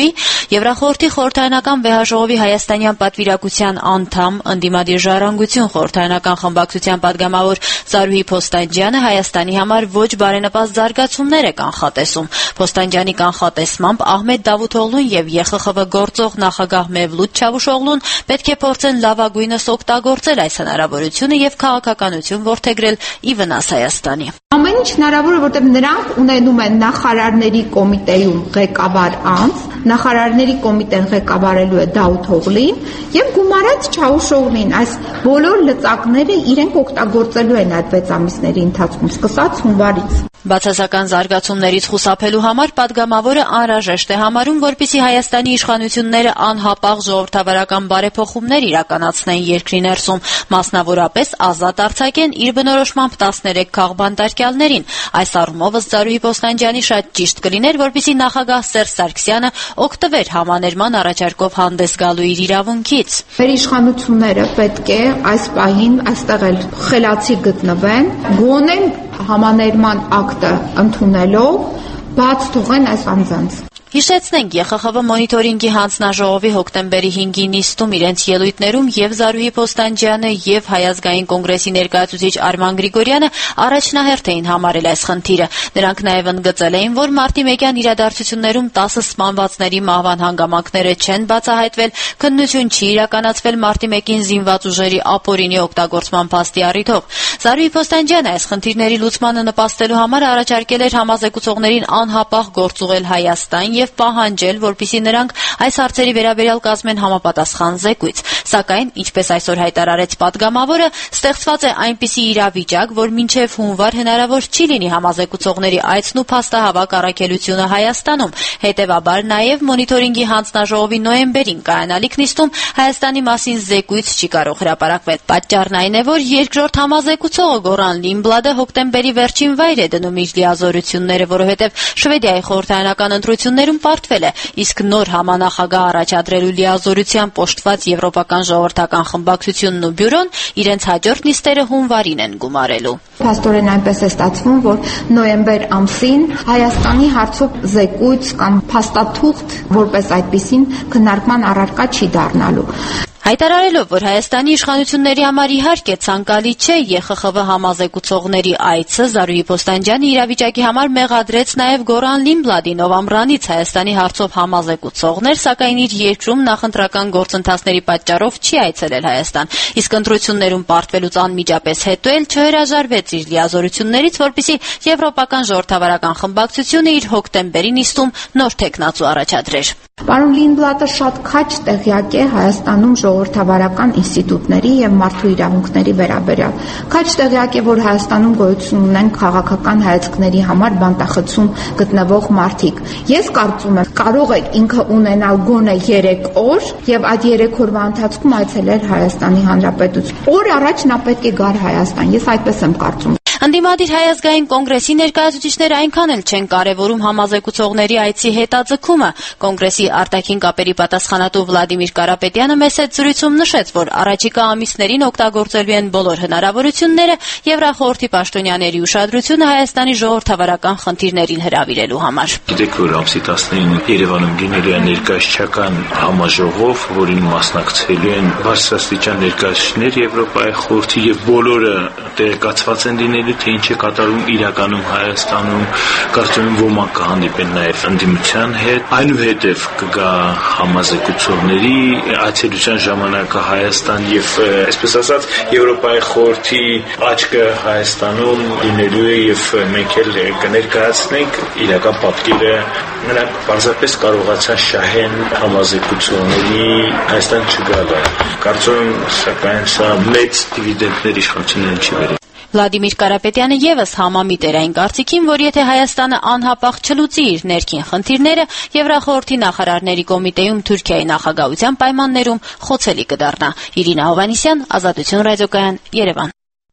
Եվրախորհրդի խորհրդարանական վեհաժողովի հայաստանյան պատվիրակության անդամ, ընդդիմադիր ժառանգություն խորհրդարանական խմբակցության պատգամավոր Զարուհի Փոստանջյանը Հայաստանի համար ոչ բարենպաստ զարգացումներ է կանխատեսում։ Փոստանջյանի կանխատեսմամբ Ահմեդ Դավութօղլուն եւ Ե Խ Խ V գործող նախագահ Մևլութ Չավուշօղլուն պետք է փորձեն լավագույնս օգտագործել այս հնարավորությունը եւ քաղաքականություն որդեգրել ի վնաս Հայաստանի։
Ամեն ինչ հնարավոր է, որտեղ նրանք ունենում են նախարարների կոմիտեում ղեկավար անձ, նախարարների կոմիտեն ղեկավարելու է Դավութօղլին եւ գումարած Չավուշօղլին։ Այս բոլոր լծակները իրենք օգտագործելու են այդ վեց ամիսների ընթացքում, սկսած հունվարից։
Բացասական զարգացումներից խուսափելու համար պատգամավորը անհրաժեշտ է համարում, որպեսզի Հայաստանի իշխանությունները անհապաղ ժողովրդավարական բարեփոխումներ իրականացնեն երկրի ներսում, մասնավորապես ազատ արձակեն իր բնորոշմամբ տասներեք քաղբանտարկյալներին։ Այս առումով ըստ Զարուհի Փոստանջյանի շատ ճիշտ կլիներ, որպեսզի նախագահ Սերժ Սարգսյանը օգտվեր համաներման առաջարկով հանդես գալու իր իրավունքից։
Մեր իշխանությունները պետք է այս պահին այստեղ էլ խելացի գտնվեն, գոնե համաներման ակտը ընդունելով բաց թողեն այս անձանց։
Հիշեցնենք, Ե Խ Խ V մոնիտորինգի հանձնաժողովի հոկտեմբերի հինգի նիստում իրենց ելույթներում եւ Զարուհի Փոստանջյանը եւ Հայ ազգային կոնգրեսի ներկայացուցիչ Արման Գրիգորյանը առաջնահերթ էին համարել այս խնդիրը։ Նրանք նաեւ ընդգծել էին, որ մարտի մեկյան իրադարձություններում տասը սպանվածների մահվան հանգամանքները չեն բացահայտվել, քննություն չի իրականացվել մարտի մեկին զինված ուժերի ապօրինի օգտագործման փաստի առիթով։ Զարուհի Փոստանջյանը այս խնդիրների լուծմանը նպաստելու համար առաջարկել էր համազեկուցողներին անհապաղ գործուղել Հայաստան եւ պահանջել, որպեսզի նրանք այս հարցերի վերաբերյալ կազմեն համապատասխան զեկույց։ Սակայն, ինչպես այսօր հայտարարեց պատգամավորը, ստեղծված է այնպիսի իրավիճակ, որ մինչև հունվար հնարավոր չի լինի համազեկուցողների այցն ու փաստահավաք առաքելությունը Հայաստանում։ Հետևաբար նաեւ մոնիտորինգի հանձնաժողովի նոյեմբերին կայանալիք նիստում Հայաստանի մասին զեկույց չի կարող հրապարակվել։ Պատճառն այն է, որ երկրորդ համազեկուցողը Գոռան Լինբլադը հոկտեմբերի վերջին վայր է դնում իր լիազորությունները, որովհետեւ Շվեդիայի խորհրդարանական ընտրություններում պարտվել է, իսկ նոր համանախագահ առաջադրելու լիազորությամբ օժտված Եվրոպական ժողովրդական խմբակցությունն ու բյուրոն իրենց հաջորդ նիստերը հունվարին են գումարելու։
Փաստորեն այնպես է ստացվում, որ նոյեմբեր ամսին Հայաստանի հարցով զեկույց կամ փաստաթուղթ որպես այդպիսին քննարկման առարկա չի դառնալու։
Հայտարարելով, որ Հայաստանի իշխանությունների համար իհարկե ցանկալի չէ Ե Խ Խ V համազեկուցողների այցը, Զարուհի Փոստանջյանը իրավիճակի համար մեղադրեց նաև Գոռան Լինբլադին, ով ամռանից Հայաստանի հարցով համազեկուցողն էր, սակայն իր երկրում նախընտրական գործընթացների պատճառով չի այցելել Հայաստան, իսկ ընտրություններում պարտվելուց անմիջապես հետո էլ չհրաժարվեց իր լիազորություններից, որպեսզի Եվրոպական ժողովրդավարական խմբակցությունը իր հոկտեմբերի նիստում նոր թեկնածու առաջադրեր։
Պարոն Լինբլադը շատ քաջ տեղյակ է Հայաստանում ժողովրդավարական ինստիտուտների եւ մարդու իրավունքների վերաբերյալ։ Քաջ տեղյակ է, որ Հայաստանում գոյություն ունեն քաղաքական հայացքների համար բանտախցում գտնվող մարդիկ։ Ես կարծում եմ, կարող է ինքը ունենալ գոնե երեք օր եւ այդ երեք օրվա ընթացքում այցելել Հայաստանի Հանրապետություն։ Օր առաջ նա պետք է գար Հայաստան։ Ես այդպես եմ կարծում։
Ընդդիմադիր Հայ ազգային կոնգրեսի ներկայացուցիչները այնքան էլ չեն կարևորում համազեկուցողների այցի հետաձգումը։ Կոնգրեսի արտաքին կապերի պատասխանատու Վլադիմիր Կարապետյանը մեծ զրույցում նշեց, որ առաջիկա ամիսներին օգտագործելու են բոլոր հնարավորությունները Եվրախորհրդի պաշտոնյաների ուշադրությունը Հայաստանի ժողովրդավարական խնդիրներին հրավիրելու համար։
Գիտեք, որ ամսի տասնինը Երևանում գինելու է ներկայացչական համաժողով, որին մասնակցելու են բարձրաստիճան ներկայացուցիչներ Եվրոպայի խորհրդի եւ բոլորը տեղեկացված են լինելու, թե ինչ է կատարում իրականում Հայաստանում, կարծում եմ ոմանք կհանդիպեն նաև ընդդիմության հետ, այնուհետև կգա համազեկուցողների այցելության ժամանակը Հայաստան եւ այսպես ասած Եվրոպայի խորհրդի աչքը Հայաստանում լինելու է եւ մենք էլ կներկայացնենք իրական պատկերը, նրանք պարզապես կարողացան շահեն համազեկուցողների Հայաստան չգալը։ Կարծում եմ, սակայն սա մեծ դիվիդենդներ իշխանություններին չի բերել։
Վլադիմիր Կարապետյանը եւս համամիտ էր այն կարծիքին, որ եթե Հայաստանը անհապաղ չլուծի իր ներքին խնդիրները, Եվրախորհրդի նախարարների կոմիտեում Թուրքիայի նախագահության պայմաններում խոցելի կդառնա։ Իրինա Հովհաննիսյան, Ազատություն ռադիոկայան, Երևան։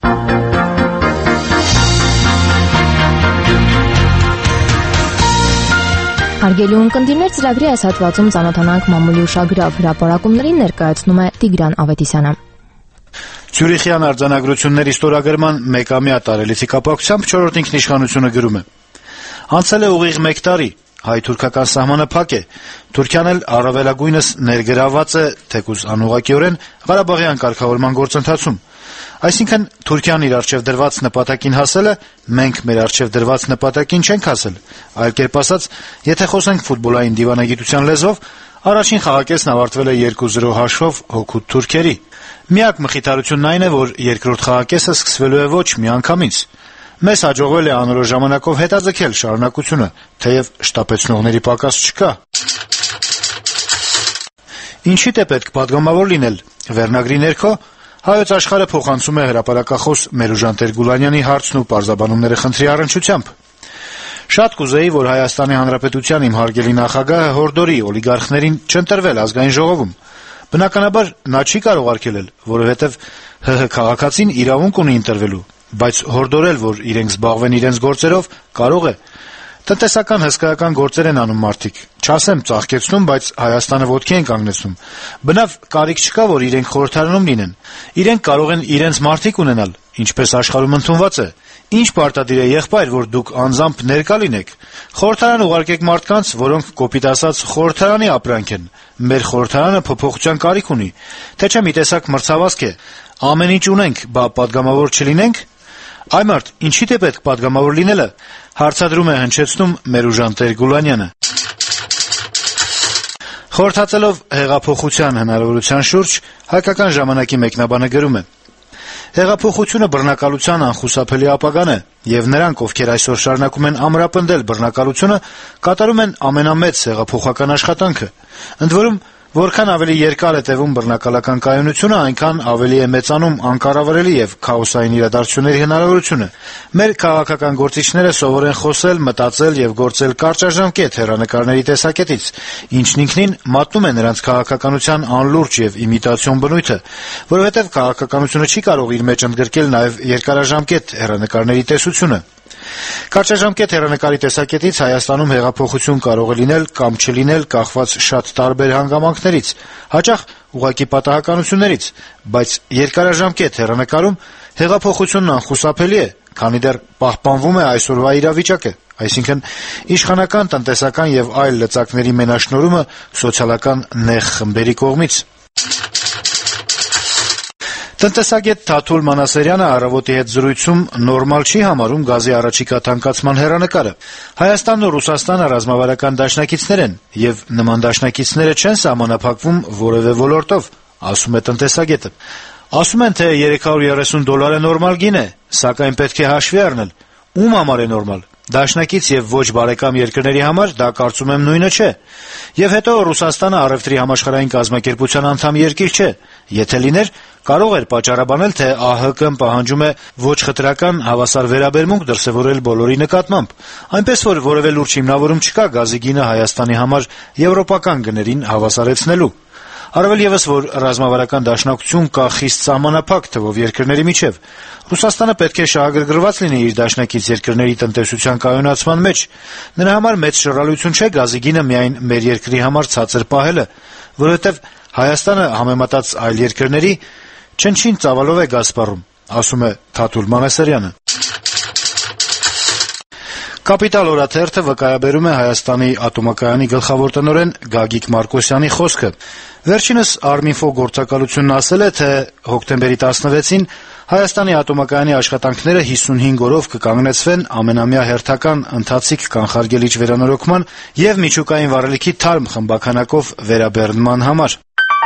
Հարգելի ունկնդիրներ, ծրագրի այս հատվածում ծանոթանանք մամուլի ուշագրավ հրապարակումներին, ներկայացնում է Տիգրան Ավետիսյանը։
Ցյուրիխյան արձանագրությունների ստորագրման մեկամյա տարելիցի կապակցությամբ չորրորդ ինքնիշխանությունը գրում է. Անցել է ուղիղ մեկ տարի, հայ-թուրքական սահմանը փակ է։ Թուրքիան էլ առավելագույնս ներգրավված է, թեկուզ անուղղակիորեն, Ղարաբաղյան կարգավորման գործընթացում։ Այսինքն Թուրքիան իր առջև դրված նպատակին հասել է, մենք մեր առջև դրված նպատակին չենք հասել։ Այլ կերպ ասած, եթե խոսենք ֆուտբոլային դիվանագիտության լեզվով, առաջին խաղակեսն ավարտվել է երկու զրո հաշվով հօգուտ թուրքերի։ Միակ մխիթարությունն այն է, որ երկրորդ խաղակեսը սկսվելու է ոչ միանգամից։ Մեզ հաջողվել է անորոշ ժամանակով հետաձգել շարունակությունը, թեև շտապեցնողների պակաս չկա։ Ինչի՞դ է պետք պատգամավոր լինել։ Վերնագրի ներքո Հայոց աշխարհը փոխանցում է հրապարակախոս Մերուժան Տեր-Գուլանյանի հարցն ու պարզաբանումները խնդրի առնչությամբ։ Շատ կուզեի, որ Հայաստանի Հանրապետության իմ հարգելի նախագահը հորդորի օլիգարխներին չընտրվել ազգային ժողովում։ Բնականաբար նա չի կարող արգելել, որովհետև ՀՀ քաղաքացին իրավունք ունի ընտրվելու, բայց հորդորել, որ իրենք զբաղվեն իրենց գործերով, կարող է։ Տնտեսական հսկայական գործեր են անում մարդիկ։ Չասեմ ծաղկեցնում, բայց Հայաստանը ոտքի են կանգնեցնում։ Բնավ կարիք չկա, որ իրենք խորհրդարանում լինեն։ Իրենք կարող են իրենց մարդիկ ունենալ, ինչպես աշխարհում ընդունված է։ Ինչ պարտադիր է եղբայր, որ դուք անձամբ ներկա լինեք։ Խորհրդարան ուղարկեք մարդկանց, որոնք կոպիտ ասած խորհրդարանի ապրանք են։ Մեր խորհրդարանը փոփոխության կարիք ունի, թե չէ մի տեսակ մրցավազք է։ Ամեն ինչ ունենք, բա պատգամավոր չլինենք։ Այ մարդ, ինչի՞ է պետք պատգամավոր լինելը, հարցադրում է հնչեցնում Մերուժան Տեր-Գուլանյանը։ Խորհրդածելով հեղափոխության հնարավորության շուրջ, Հայկական ժամանակի մեկնաբանը գրում է. Հեղափոխությունը բռնակալության անխուսափելի ապագան է, եւ նրանք, ովքեր այսօր շարունակում են ամրապնդել բռնակալությունը, կատարում են ամենամեծ հեղափոխական աշխատանքը։ Ընդ որում, որքան ավելի երկար է տևում բռնակալական կայունությունը, այնքան ավելի է մեծանում անկառավարելի եւ քաոսային իրադարձությունների հնարավորությունը։ Մեր քաղաքական գործիչները սովոր են խոսել, մտածել եւ գործել կարճաժամկետ հեռանկարների տեսակետից, ինչն ինքնին մատնում է նրանց քաղաքականության անլուրջ եւ իմիտացիոն բնույթը, որովհետեւ քաղաքականությունը չի կարող իր մեջ ընդգրկել նաեւ երկարաժամկետ հեռանկարների տեսությունը։ Կարճաժամկետ հեռանկարի տեսակետից Հայաստանում հեղափոխություն կարող է լինել կամ չլինել կախված շատ տարբեր հանգամանքներից, հաճախ ուղղակի պատահականություններից, բայց երկարաժամկետ հեռանկարում հեղափոխությունն անխուսափելի է, քանի դեռ պահպանվում է այսօրվա իրավիճակը, այսինքն իշխանական, տնտեսական եւ այլ լծակների մենաշնորհումը սոցիալական նեղ խմբերի կողմից։ Տնտեսագետ Թաթուլ Մանասերյանը «Առավոտ»-ի հետ զրույցում նորմալ չի համարում գազի առաջիկա թանկացման հեռանկարը։ Հայաստանն ու Ռուսաստանը ռազմավարական դաշնակիցներ են, եւ նման դաշնակիցները չեն սահմանափակվում որևէ ոլորտով, ասում է տնտեսագետը։ Ասում են, թե երեք հարյուր երեսուն դոլարը նորմալ գին է, սակայն պետք է հաշվի առնել, ում համար է նորմալ։ Դաշնակից եւ ոչ բարեկամ երկրների համար դա կարծում եմ նույնը չէ։ Եվ հետո Ռուսաստանը առևտրի համաշխարհային կազմակերպության անդամ երկիր չէ։ Եթե լիներ, կարող էր պատճառաբանել, թե ԱՀԿ-ն պահանջում է ոչ խտրական հավասար վերաբերմունք դրսևորել բոլորի նկատմամբ, այնպես որ որևէ լուրջ հիմնավորում չկա գազի գինը Հայաստանի համար եվրոպական գներին հավասարեցնելու։ Առավել եւս, որ ռազմավարական դաշնակցություն կա խիստ սահմանափակ թվով երկրների միջեւ։ Ռուսաստանը պետք է շահագրգռված լինի իր դաշնակից երկրների տնտեսության կայունացման մեջ։ Նրա համար մեծ շռայլություն չէ գազի գինը միայն մեր երկրի համար ցածր պահելը, որովհետեւ Հայաստանը համեմատած այլ երկրների չնչին ծավալով է գազ սպառում, ասում է Թաթուլ Մանասերյանը։ Կապիտալ օրաթերթը վկայաբերում է Հայաստանի ատոմակայանի գլխավոր տնօրեն Գագիկ Մարկոսյանի խոսքը։ Վերջինս Arminfo գործակալությունն ասել է, թե հոկտեմբերի տասնվեցին Հայաստանի ատոմակայանի աշխատանքները հիսունհինգ օրով կկանգնեցվեն ամենամյա հերթական ընթացիկ կանխարգելիչ վերանորոգման եւ միջուկային վառելիքի թարմ խմբականակով վերաբեռնման համար։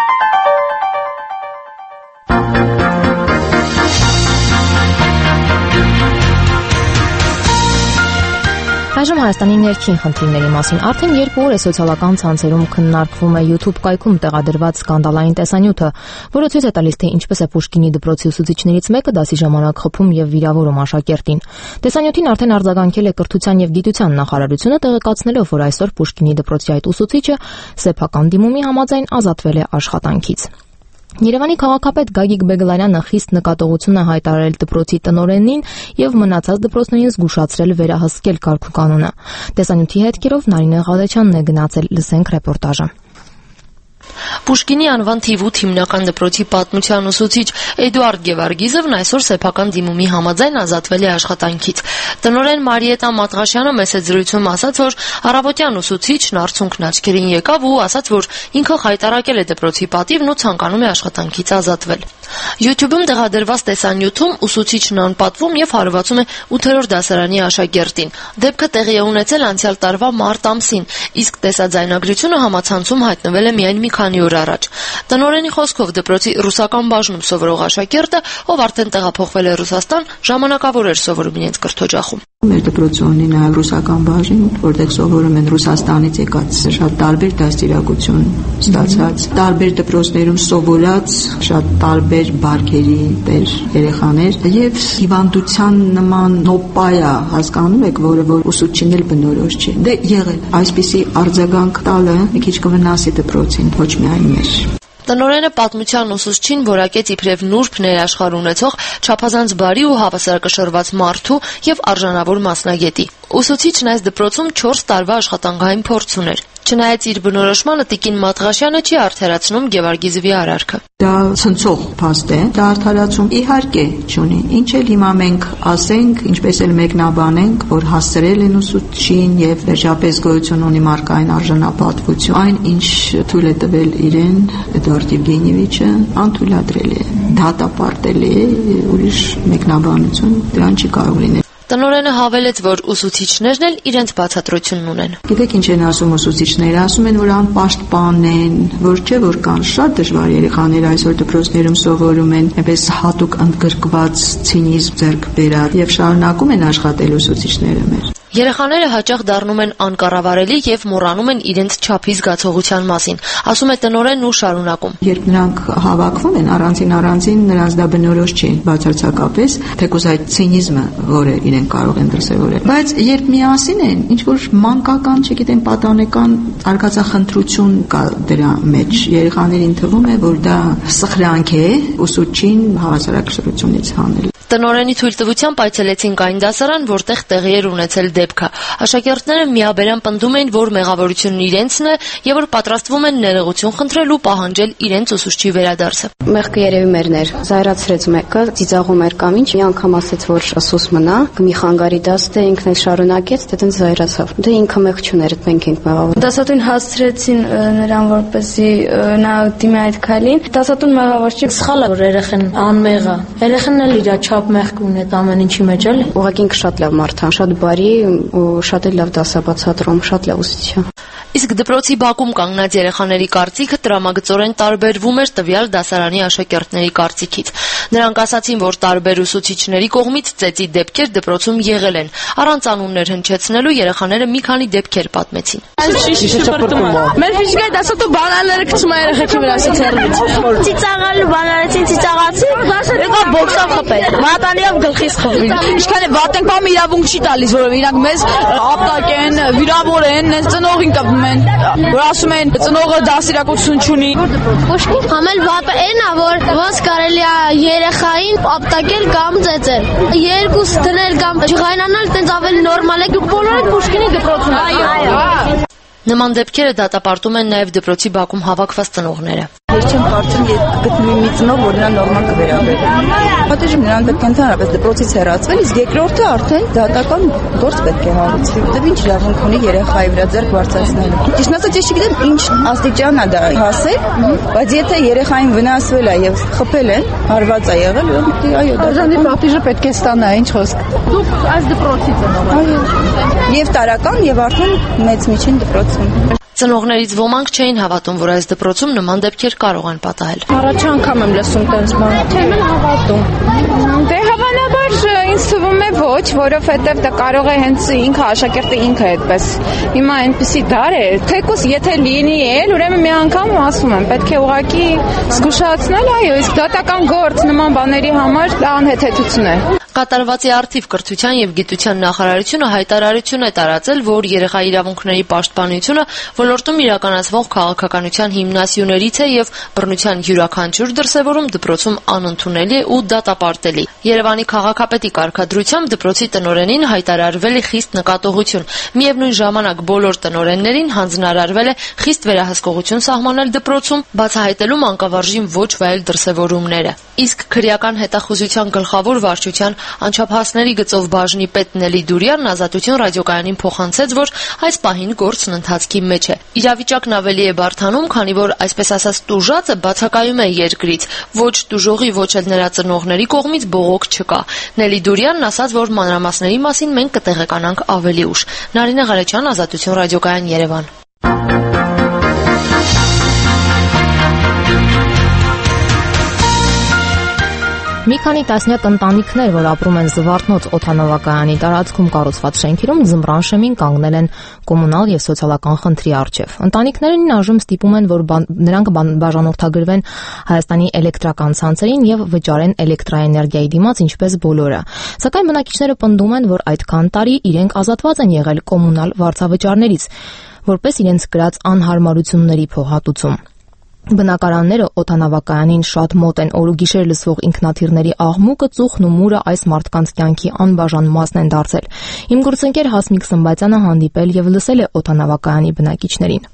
Այժմ Հայաստանի ներքին խնդիրների մասին արդեն երկու օր է սոցիալական ցանցերում քննարկվում է YouTube կայքում տեղադրված սկանդալային տեսանյութը, որը ցույց է տալիս, թե ինչպես է Պուշկինի դպրոցի ուսուցիչներից մեկը դասի ժամանակ խփում եւ վիրավորում աշակերտին։ Տեսանյութին արդեն արձագանքել է Կրթության եւ Գիտության նախարարությունը, տեղեկացնելով, որ այսօր Պուշկինի դպրոցի այդ ուսուցիչը սեփական դիմումի համաձայն ազատվել է աշխատանքից։ Երևանի քաղաքապետ Գագիկ Բեգլարյանը խիստ նկատողություն է հայտարարել դպրոցի տնօրենին եւ մնացած դպրոցներին զգուշացրել վերահսկել կարգուկանոնը։ Տեսանյութի հետքերով Նարինե Ղադեչյանն է գնացել, լսենք ռեպորտաժը։
Պուշկինի անվան թիվ ութ հիմնական դպրոցի պատմության ուսուցիչ Էդուարդ Գևարգիզովն այսօր սեփական դիմումի համաձայն ազատվել է աշխատանքից։ Տնօրեն Մարիետա Մատղաշյանը մեծ զրույցում ասաց, որ առավոտյան ուսուցիչն արցունքն աչքերին եկավ ու ասաց, որ ինքը խայտարակել է դպրոցի պատիվն ու ցանկանում է աշխատանքից ազատվել։ YouTube-ում տեղադրված տեսանյութում ուսուցիչն անպատվում եւ հարվածում է ութերորդ դասարանի աշակերտին։ Դեպքը տեղի է ունեցել անցյալ տարվա մարտ ամսին, իսկ տեսաձայնագրությունը համացանցում հայտնվել է միայն մի քանի օր առաջ։ Տնօրենի խոսքով դպրոցի ռուսական բաժնում սովորող աշակերտը, ով արդեն տեղափոխվել է Ռուսաստան, ժամանակավոր էր սովորում իրենց կրթօջախում։
Մեր դպրոցը ունի նաև ռուսական բաժին, որտեղ սովորում են Ռուսաստանից եկած շատ տարբեր դաստիարակություն ստացած, տարբեր դպրոցներում սովորած շատ տարբեր բարգերի տեր երեխաներ եւ հիվանդության նման նոպայա հասկանում եք, որը որ ուսուցչին էլ բնորոշ չի։ Դե եղել այսպիսի արձագանք տալը մի քիչ կվնասի դպրոցին, ոչ միայն մեր։
Տնօրենը պատմության ուսուցչին որակեց իբրև նուրբ ներաշխար ունեցող չափազանց բարի ու հավասարակշռված մարդու եւ արժանավոր մասնագետի։ Ուսուցիչն այս դպրոցում չորս տարվա աշխատանքային փորձ ուներ։ Չնայած իր բնորոշմանը տիկին Մատղաշյանը չի արդարացնում Գևարգիզովի արարքը։
Դա ցնցող փաստ է, դա արդարացում իհարկե չունի։ Ինչ էլ հիմա մենք ասենք, ինչպես էլ մեկնաբանենք, որ հասցրել են ուսուցչին եւ վերջապես գոյություն ունի մարգային արժանապատվություն, այն ինչ թույլ է տվել իրեն Էդուարդ Եվգենիևիչը, անթույլատրել է, դատապարտել է, ուրիշ մեկնաբանություն դրան չի կարող լինել։
Տնօրենը հավելեց, որ ուսուցիչներն էլ իրենց բացատրությունն ունեն։
Գիտեք ինչ են ասում ուսուցիչները, ասում են, որ անպաշտպան են, որ չէ, որ կան շատ դժվար երեխաներ այսօր դպրոցներում սովորում են, այնպես հատուկ ընդգրկված ցինիզմ ձեռք բերած եւ շարունակում են աշխատել ուսուցիչները մեր։
Երեխաները հաճախ դառնում են անկառավարելի եւ մոռանում են իրենց չափի զգացողության մասին, ասում է տնօրենն ու շարունակում։
Երբ նրանք հավաքվում են առանձին առանձին, նրանց դա բնորոշ չի բացարձակապես, թեկուզ այդ ցինիզմը, որը իրենք կարող են դրսևորել։ Բայց երբ միասին են, ինչ որ մանկական, չգիտեմ, պատանեկան արգածախնդրություն կա դրա մեջ, երեխաներին թվում է, որ դա սխրանք է ուսուցչին հավասարակշռությունից հանել։
Տնօրենի թույլտվությամբ այցելեցինք այն դասարան, որտեղ տեղի էր ունեցել դեպքը։ Աշակերտները միաբերան պնդում էին, որ մեղավորությունն իրենցն է եւ որ պատրաստվում են ներողություն խնդրել ու պահանջել իրենց ուսուցչի վերադարձը։
Մեղքը երևի մերն էր։ Զայրացրեց մեկը, ծիծաղում էր կամ ինչ, մի անգամ ասեց, որ սուս մնա, մի խանգարի դաս դե ինքն էլ շարունակեց, դե տենց զայրացավ։ Դե ինքը մեղ չուներ, մենք ենք մեղավոր։
Դասատուն հասցրեցին նրան, որպեսզի նա դիմի այդ քայլին։ Դասատուն մեղավոր չի, սխալ է, որ երեխան անմեղ է։ Երեխան էլ իր չափ մեղք ունի ամեն ինչի մեջ էլ։
Ուղղակի ինքը շատ լավ մարդ է, շատ բարի ու շատ էլ լավ դասաբացատրում, շատ լավ ուսուցիչ է։
Իսկ դպրոցի բակում կանգնած երեխաների կարծիքը տրամագծորեն տարբերվում էր տվյալ դասարանի աշակերտների կարծիքից։ Նրանք ասացին, որ տարբեր ուսուցիչների կողմից ծեծի դեպքեր դպրոցում եղել են։ Առանց անուններ հնչեցնելու երեխաները մի քանի դեպքեր պատմեցին։
Մեր ֆիզիկայի դասատու բանալները գցում է երեխեքի վրա ցերվից։ Ծիծաղալու բանալեցին, ծիծաղացի, եկա բոքսով խփել։ Մատանիով գլխից խփվին։ Ինչքան է վատ ենք, բամ իրավունք չի տալիս, որովհետեւ իրանք մեզ ապտակ են, վիրավոր են, նենց ծնողին կպում են, որ ասում են ծնողը դասիրակություն չունի։
Պուշկին համել վատը այն է, որ ոնց կարելի է երեխային ապտակել կամ ծեծել։ Երկուս դնել կամ ջղայնանալ, տենց ավելի նորմալ է։ Դուք բոլորը Պուշկինի դպրոցում եք։ Այո։
Նման դեպքերը դատապարտում են նաև դպրոցի բակում հավաքված ծնողները։
Ես չեմ կարծում, ես գտնվի մի ծնող, որ նրան նորմալ կվերաբերի։ Պատեժում նրան պետք է ընդհանրապես դպրոցից հեռացվել, իսկ երկրորդը արդեն դատական գործ պետք է հարուցվի։ Դե ինչ իրավունք ունի երեխայի վրա ձեռք բարձրացնելու։ Ճիշտ ասած, ես չգիտեմ ինչ աստիճան է դա հասել, բայց եթե երեխային վնասվել է եւ խփել են, հարված է եղել, դե այո, դաժանի պատիժը պետք է ստանա, ինչ խոսք։
Դուք այս դպրոցի ծնող եք։
Այո։ Եվ տարական, եւ արդեն մեծ միջին դպրոցում։
Ծնողներից ոմանք չէին հավատում, որ այս դպրոցում նման դեպքեր կարող են պատահել։
Առաջ անգամ եմ լսում տենց բան։ Չեմ հավատում։ Դե հավանաբար ինձ թվում է ոչ, որովհետև դա կարող է հենց ինքը աշակերտը ինքը այդպես։ Հիմա այնպեսի դար է, թեկուզ եթե լինի էլ, ուրեմն մի անգամ ասում եմ, պետք է ուղղակի զգուշացնել, այո, իսկ դատական գործ նման բաների համար դա անհեթեթություն է։
Կատարվածի առթիվ կրթության եւ գիտության նախարարությունը հայտարարություն է տարածել, որ երեխայի իրավունքների պաշտպանությունը ոլորտում իրականացվող քաղաքականության հիմնասյուներից է եւ բռնության յուրաքանչյուր դրսեւորում դպրոցում անընդունելի ու դատապարտելի։ Երևանի քաղաքապետի կարգադրությամբ դպրոցի տնօրենին հայտարարվել է խիստ նկատողություն։ Միևնույն ժամանակ բոլոր տնօրեններին հանձնարարվել է խիստ վերահսկողություն սահմանել դպրոցում, բացահայտելու մանկավարժին ոչ վայել դրսեւորումները։ Իսկ քրեական հետախուզության գլխավոր վարչության անչափահասների գծով բաժնի պետ Նելի Դուրյանն Ազատություն ռադիոկայանին փոխանցեց, որ այս պահին գործն ընթացքի մեջ է։ Իրավիճակն ավելի է բարդանում, քանի որ այսպես ասած տուժածը բացակայում է երկրից, ոչ տուժողի, ոչ էլ նրա ծնողների կողմից բողոք չկա։ Նելի Դուրյանն ասաց, որ մանրամասների մասին մենք կտեղեկանանք ավելի ուշ։ Նարինե Ղարեչյան, Ազատություն ռադիոկայան, Երևան։
Մի քանի տասնյակ ընտանիքներ, որ ապրում են Զվարթնոց օդանավակայանի տարածքում կառուցված շենքերում, ձմռան շեմին կանգնել են կոմունալ եւ սոցիալական խնդրի առջեւ։ Ընտանիքներին այժմ ստիպում են, որ նրանք բաժանորդագրվեն Հայաստանի էլեկտրական ցանցերին եւ վճարեն էլեկտրաէներգիայի դիմաց ինչպես բոլորը։ Սակայն բնակիչները պնդում են, որ այդքան տարի իրենք ազատված են եղել կոմունալ վարձավճարներից, որպես իրենց կրած անհարմարությունների փոխհատուցում։ Բնակարանները օդանավակայանին շատ մոտ են, օր ու գիշեր լսվող ինքնաթիռների աղմուկը, ծուխն ու մուրը այս մարդկանց կյանքի անբաժան մասն են դարձել։ Իմ գործընկեր Հասմիկ Սմբատյանը հանդիպել եւ լսել է օդանավակայանի բնակիչներին։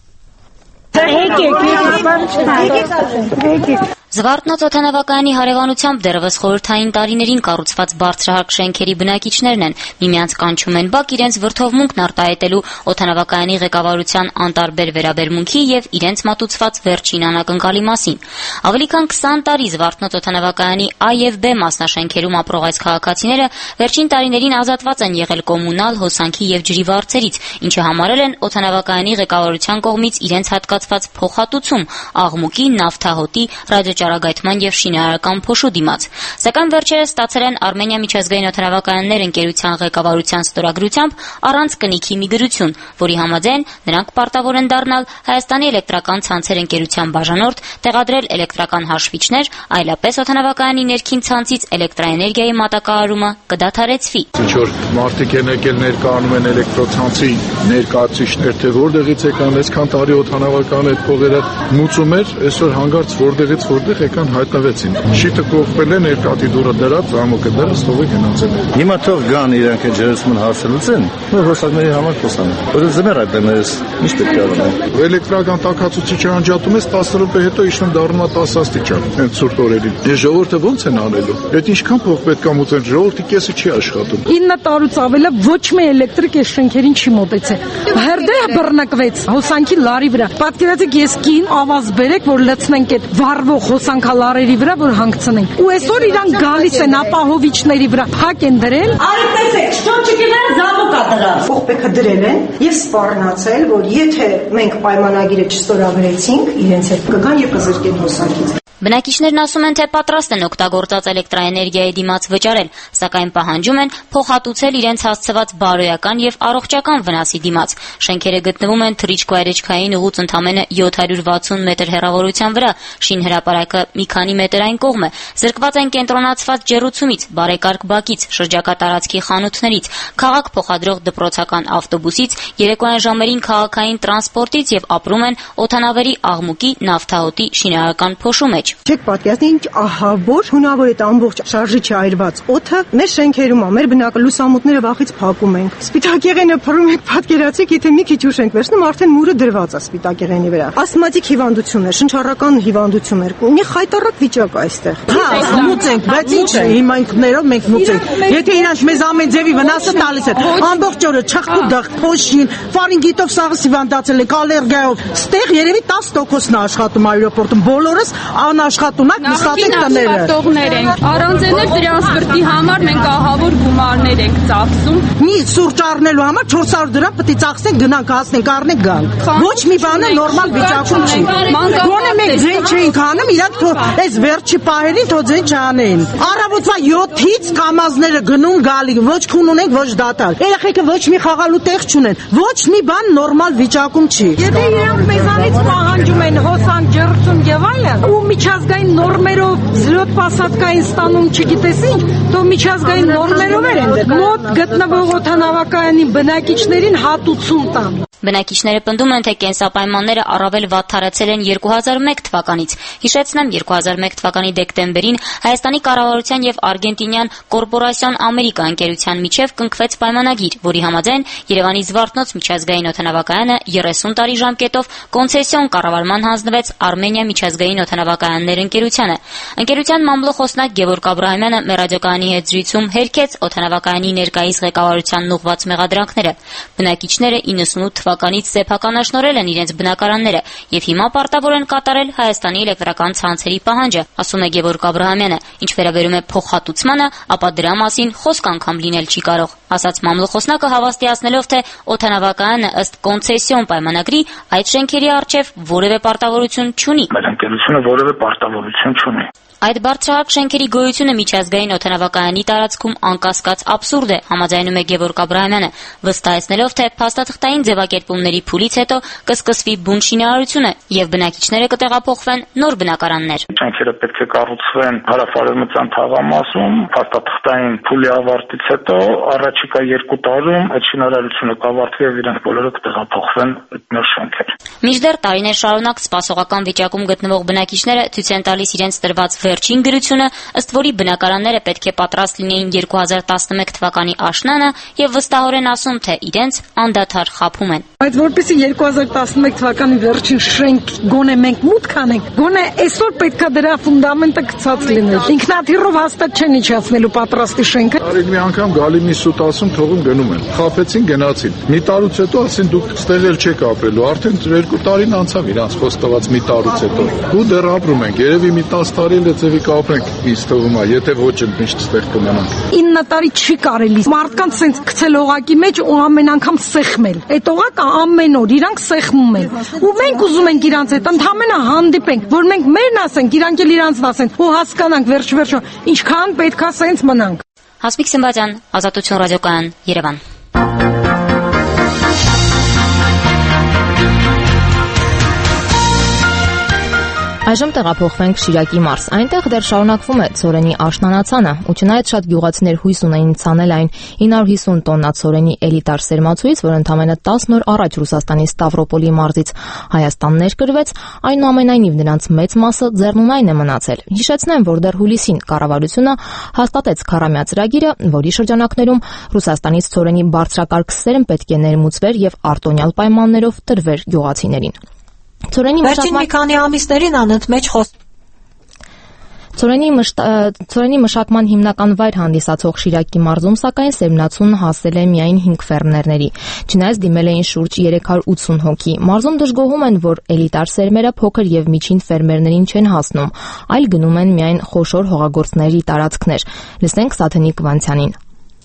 Զվարթնոց օդանավակայանի հարևանությամբ դեռևս խորհրդային տարիներին կառուցված բարձրահարկ շենքերի բնակիչներն են, միմյանց կանչում են բակ իրենց վրդովմունքն արտահայտելու օդանավակայանի ղեկավարության անտարբեր վերաբերմունքի եւ իրենց մատուցված վերջին անակնկալի մասին։ Ավելի քան քսան տարի Զվարթնոց օդանավակայանի A եւ B մասնաշենքերում ապրող այս քաղաքացիները վերջին տարիներին ազատված են եղել կոմունալ, հոսանքի եւ ջրի վարձերից, ինչը համարել են օդանավակայանի ղեկավարության կողմից իրենց հատկացված փոխհատուցում աղմուկի, նավթահոտի, ռադիոճառագայթման եւ շինարարական փոշու դիմաց։ Սակայն վերջերս ստացել են Արմենիա միջազգային օդանավակայաններ ընկերության ղեկավարության ստորագրությամբ առանց կնիքի մի գրություն, որի համաձայն նրանք պարտավոր են դառնալ Հայաստանի էլեկտրական ցանցեր ընկերության բաժանորդ, տեղադրել էլեկտրական հաշվիչներ, այլապես օդանավակայանի ներքին ցանցից էլեկտրաէներգիայի մատակարարումը կդադարեցվի։
Ինչ-որ մարդիկ են եկել ներկայանում են էլեկտրոցանցի ներկայացուցիչներ, թե որտեղից եկան, այսքան տարի օդանավակայանը այդ փողերը մուծում էր, այսօր հանգարց որտեղից որտեղ եկան հայտնվեցին։ Շիտը կողպել են, երկաթի դուռը դրած, ամոկը դրած, թողը գնացել են։
Հիմա թող գան իրանք այդ ջերմություն հարցը լուծեն, որ հոսանքների համար խոսան։ Որ զմեր այդտեղ ինչ պետք է անեն։
Էլեկտրական տաքացուցիչը անջատում ես տասը րոպե հետո իջնում դառնում է տասը աստիճան։ Հենց ցուրտ օրերին։ Այս ժողովուրդը ո՞նց են անելու։ Այդ ինչքան փող պետք է մուծեն, ժողովրդի կեսը չի աշխատում։
ինը տարուց ավելը ոչ մի էլեկտրիկ այս շենքերին չի մոտեցել։ Հերդե բռնկվեց հոսանքի լարի վրա։ Պատկերացեք, ես կին ավազ բերեք, որ լցնենք այդ վառվող հոսանքալարերի վրա, որ հանգցնենք։ Ու այսօր իրանք գալիս են ապահովիչների վրա, փակ են դրել։
Արիպեցեք, շտոն չկինեն զամոկա դրան։ Փողպեքը դրել են եւ սպառնացել, որ եթե մենք պայմանագիրը չստորագրեցինք, իրենց հետ կգան եւ կզրկեն հոսանքից։
Բնակիչներն ասում են, թե պատրաստ են օգտագործած էլեկտրաէներգիայի դիմաց վճարել, սակայն պահանջում են փոխհատուցել իրենց հասցված բարոյական եւ առողջական վնասի դիմաց։ Շենքերը գտնվում են թռիչք-այրիչքային ուղուց ընդամենը յոթ հարյուր վաթսուն մետր հեռավորության վրա, շինհրապարակը մի քանի մետր այն կողմ է, զրկված են կենտրոնացված ջեռուցումից, բարեկարգ բակից, շրջակա տարածքի խանութներից, քաղաք փոխադրող դպրոցական ավտոբուսից, երեկոյան ժամերին քաղաքային տրանսպորտից եւ ապրում են օդանավերի աղմուկի, նավթահոտի, շինարարական փոշու մեջ։
Չեք պատկերացնի ինչ ահավոր հունավոր է ամբողջ շարժիչի այրված օդը մեր շենքերում է, մեր բնակը լուսամուտները վախից փակում ենք։ Սպիտակեղենը փռում ենք, պատկերացեք, եթե մի քիչ ուշ ենք վերցնում, արդեն մուրը դրված է սպիտակեղենի վրա։ Ասթմատիկ հիվանդություն է, շնչառական հիվանդություն է։ Մի խայտառակ վիճակ է այստեղ։
Հա, մուծենք, բայց ինչ է, հիմա ինքներով մենք մուծենք։ Եթե իրանք մեզ ամեն ձևի վնասը տալիս են, ամբողջ օրը չխկուդախ, փոշին, ֆարինգիտով սաղս հիվանդացել եք, ալերգիայով, ստեղ երևի տասը տոկոսն է աշխատում այրոպորտում, բոլորս անաշխատունակ նստած տները։
Աշխատողներ են։ Առանց էներ տրանսպորտի համար մենք ահավոր գումարներ ենք ծախսում։
Մի սուրճ առնելու համար չորս հարյուր դրամ պետք է ծախսենք, գնանք հասնենք, առնենք գանք։ Ոչ մի բանը նորմալ վիճակում չի։ Գոնե մենք ձեն չէինք անում, իրանք թող այս վերջի պահերին թող ձեն չանեն։ Առավոտվա յոթից կամազները գնում գալի, ոչ քուն ունենք, ոչ դատալ։ Երեխեքը ոչ մի խաղալու տեղ չունեն։ Ոչ մի բան նորմալ վիճակում չի։
Եթե իրանք մեզանից պահանջում են հոսանք, ջեռուցում եւ այլն, ու
միջազգային նորմերով զրոպասատկային ստանում չգիտես ինչ, то միջազգային նորմերով են մոտ գտնվող օդանավակայանի բնակիչներին հատուցում տան։
Բնակիչները պնդում են, թե կենսապայմանները առավել վատթարացել են երկու հազար մեկ թվականից։ Հիշեցնեմ, երկու հազար մեկ թվականի դեկտեմբերին Հայաստանի կառավարության եւ արգենտինյան Կորպորասիոն Ամերիկա ընկերության միջև կնքվեց պայմանագիր, որի համաձայն Երևանի Զվարթնոց միջազգային օդանավակայանը երեսուն տարի ժամկետով կոնցեսիոն կառավարման հանձնվեց Արմենիա միջազգային օդանավակայաններ ընկերությանը։ Ընկերության մամլոխոսնակ Գևորգ Աբրահամյանը մեր ռադիոկայանի հետ զրույցում հերքեց օդանավակայանի ներկայիս ղեկավարությանն ուղղված մեղադրանքները։ Բնակիչները իննսունութ թվականից սեփականաշնորհել են իրենց բնակարանները եւ հիմա պարտավոր են կատարել Հայաստանի էլեկտրական ցանցերի պահանջը, ասում է Գևորգ Աբրահամյանը։ Ինչ վերաբերում է փոխհատուցմանը, ապա դրա մասին խոսք անգամ լինել չի կարող, ասաց մամլոխոսնակը հավաստիացնելով, թե օդանավակայանը ըստ կոնցեսիոն պայմանագրի այդ շենքերի առջև որևէ պարտավորություն չունի։
Մեր ընկերությունը որևէ պարտավորություն չունի։
Այդ բարձրահարկ շենքերի գոյությունը միջազգային օդանավակայանի տարածքում անկասկած աբսուրդ է, համաձայնում է Գևորգ Աբրահամյանը, վստահեցնելով, թե փաստաթղթային ձևակերպումների փուլից հետո կսկսվի բուն շինարարությունը եւ բնակիչները կտեղափոխվեն նոր բնակարաններ։
Շենքերը պետք է կառուցվեն հարավարևմտյան թաղամասում, փաստաթղթային փուլի ավարտից հետո առաջիկա երկու տարում այդ շինարարությունը կավարտվի եւ իրենք բոլորը կտեղափոխվեն այդ նոր շենքեր։
Մինչդեռ տարիներ շարունակ սպասողական վիճակում գտնվող բնակիչները ցույց են տալիս իրենց տրված վերջին գրությունը, ըստ որի բնակարանները պետք է պատրաստ լինեին երկու հազար տասնմեկ թվականի աշնանը եւ վստահորեն ասում, թե իրենց անդադար խաբում են։
Բայց որպեսզի երկու հազար տասնմեկ թվականի վերջին շենք գոնե մենք մուտք անենք, գոնե այսօր պետքա դրա ֆունդամենտը գծած լիներ։ Ինքնաթիռով հաստատ չեն իջացնելու պատրաստի շենքը։
Արեք մի անգամ գալի մի սուտ ասում, թողում գնում են։ Խաբեցին, գնացին։ Մի տարուց հետո ասին դուք ստեղ էլ չեք ապրելու, արդեն երկու տարին անցավ իրանց խոստված մի տարուց հետո։ Ու դեռ ապրում ենք, երևի մի տասը տարի էլ ձևի կապրենք, ինձ թվում է, եթե ոչ էլ միշտ ստեղ կմնանք։
ինը տարի չի կարելի մարդկանց սենց գցել օղակի մեջ ու ամեն անգամ սեղմել։ Այդ օղակը ամեն օր իրանք սեղմում են։ Ու մենք ուզում ենք իրանց հետ ընդհանրապես հանդիպենք, որ մենք մերն ասենք, իրանք էլ իրանցն ասեն, ու հասկանանք վերջ-վերջո ինչքան պետքա սենց մնանք։
Հասմիկ Սմբատյան, Ազատություն ռադիոկայան, Երևան։
Այժմ տեղափոխվենք Շիրակի մարզ։ Այնտեղ դեռ շարունակվում է ցորենի աշնանացանը, ու չնայած շատ գյուղացիներ հույս ունեին ցանել այն ինը հարյուր հիսուն տոննա ցորենի էլիտար սերմացուից, որ ընդամենը տասն օր առաջ Ռուսաստանի Ստավրոպոլի մարզից Հայաստան ներկրվեց, այնուամենայնիվ նրանց մեծ մասը ձեռնունայն է մնացել։ Հիշեցնեմ, որ դեռ հուլիսին կառավարությունը հաստատեց քառամյա ծրագիրը, որի շրջանակներում Ռուսաստանից ցորենի բարձրակարգ սերմ պետք է ներմուծվեր եւ արտոնյալ պայմաններով տրվեր գյուղացիներին։ Ցորենի
Վերջին մի քանի ամիսներին անընդմեջ խոս
Ցորենի Ցորենի մշակման հիմնական վայր հանդիսացող Շիրակի մարզում սակայն սերմնացուն հասել է միայն հինգ ֆերմերների։ Չնայած դիմել էին շուրջ երեք հարյուր ութսուն հոգի։ Մարզում դժգոհում են, որ էլիտար սերմերը փոքր եւ միջին ֆերմերներին չեն հասնում, այլ գնում են միայն խոշոր հողագործների տարածքներ։ Լսենք Սաթենիկ Վանցյանին։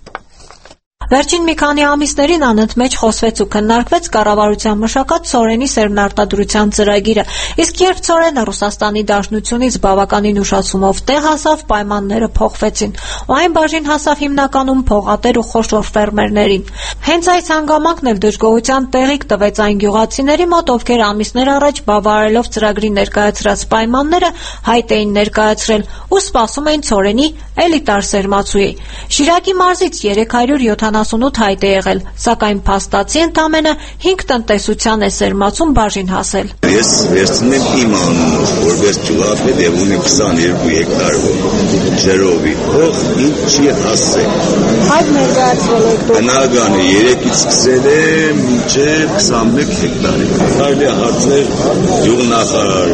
Վերջին մի քանի ամիսներին անընդմեջ խոսվեց ու քննարկվեց կառավարության մշակած ցորենի սերմնարտադրության ծրագիրը, իսկ երբ ցորենը Ռուսաստանի Դաշնությունից բավականին ուշացումով տեղ հասավ, պայմանները փոխվեցին, ու այն բաժին հասավ հիմնականում փողատեր ու խոշոր ֆերմերներին։ Հենց այս հանգամանքն էլ դժգոհության տեղիք տվեց այն գյուղացիների մոտ, ովքեր ամիսներ առաջ բավարարելով ծրագրի ներկայացրած պայմանները հայտ էին ներկայացրել ու սպասում էին ցորենի էլիտար սերմացուի։ Շիրակի մարզից երեք հարյուր յոթանասունութ հայտ է եղել, սակայն փաստացի ընդամենը հինգ տնտեսության է սերմացուն բաժին հասել։
Ես վերցնեմ իմ անունով, որպես ճուղապետ եւ ունի քսաներկու հեկտար ջրովի, ող ինձ չի հասել։
Հայտ ներկայացրել եք դուք։
Բնականը երեքից սկսել է մինչև քսանմեկ հեկտար։ Կարելի է հարցնել գյուղնախարար։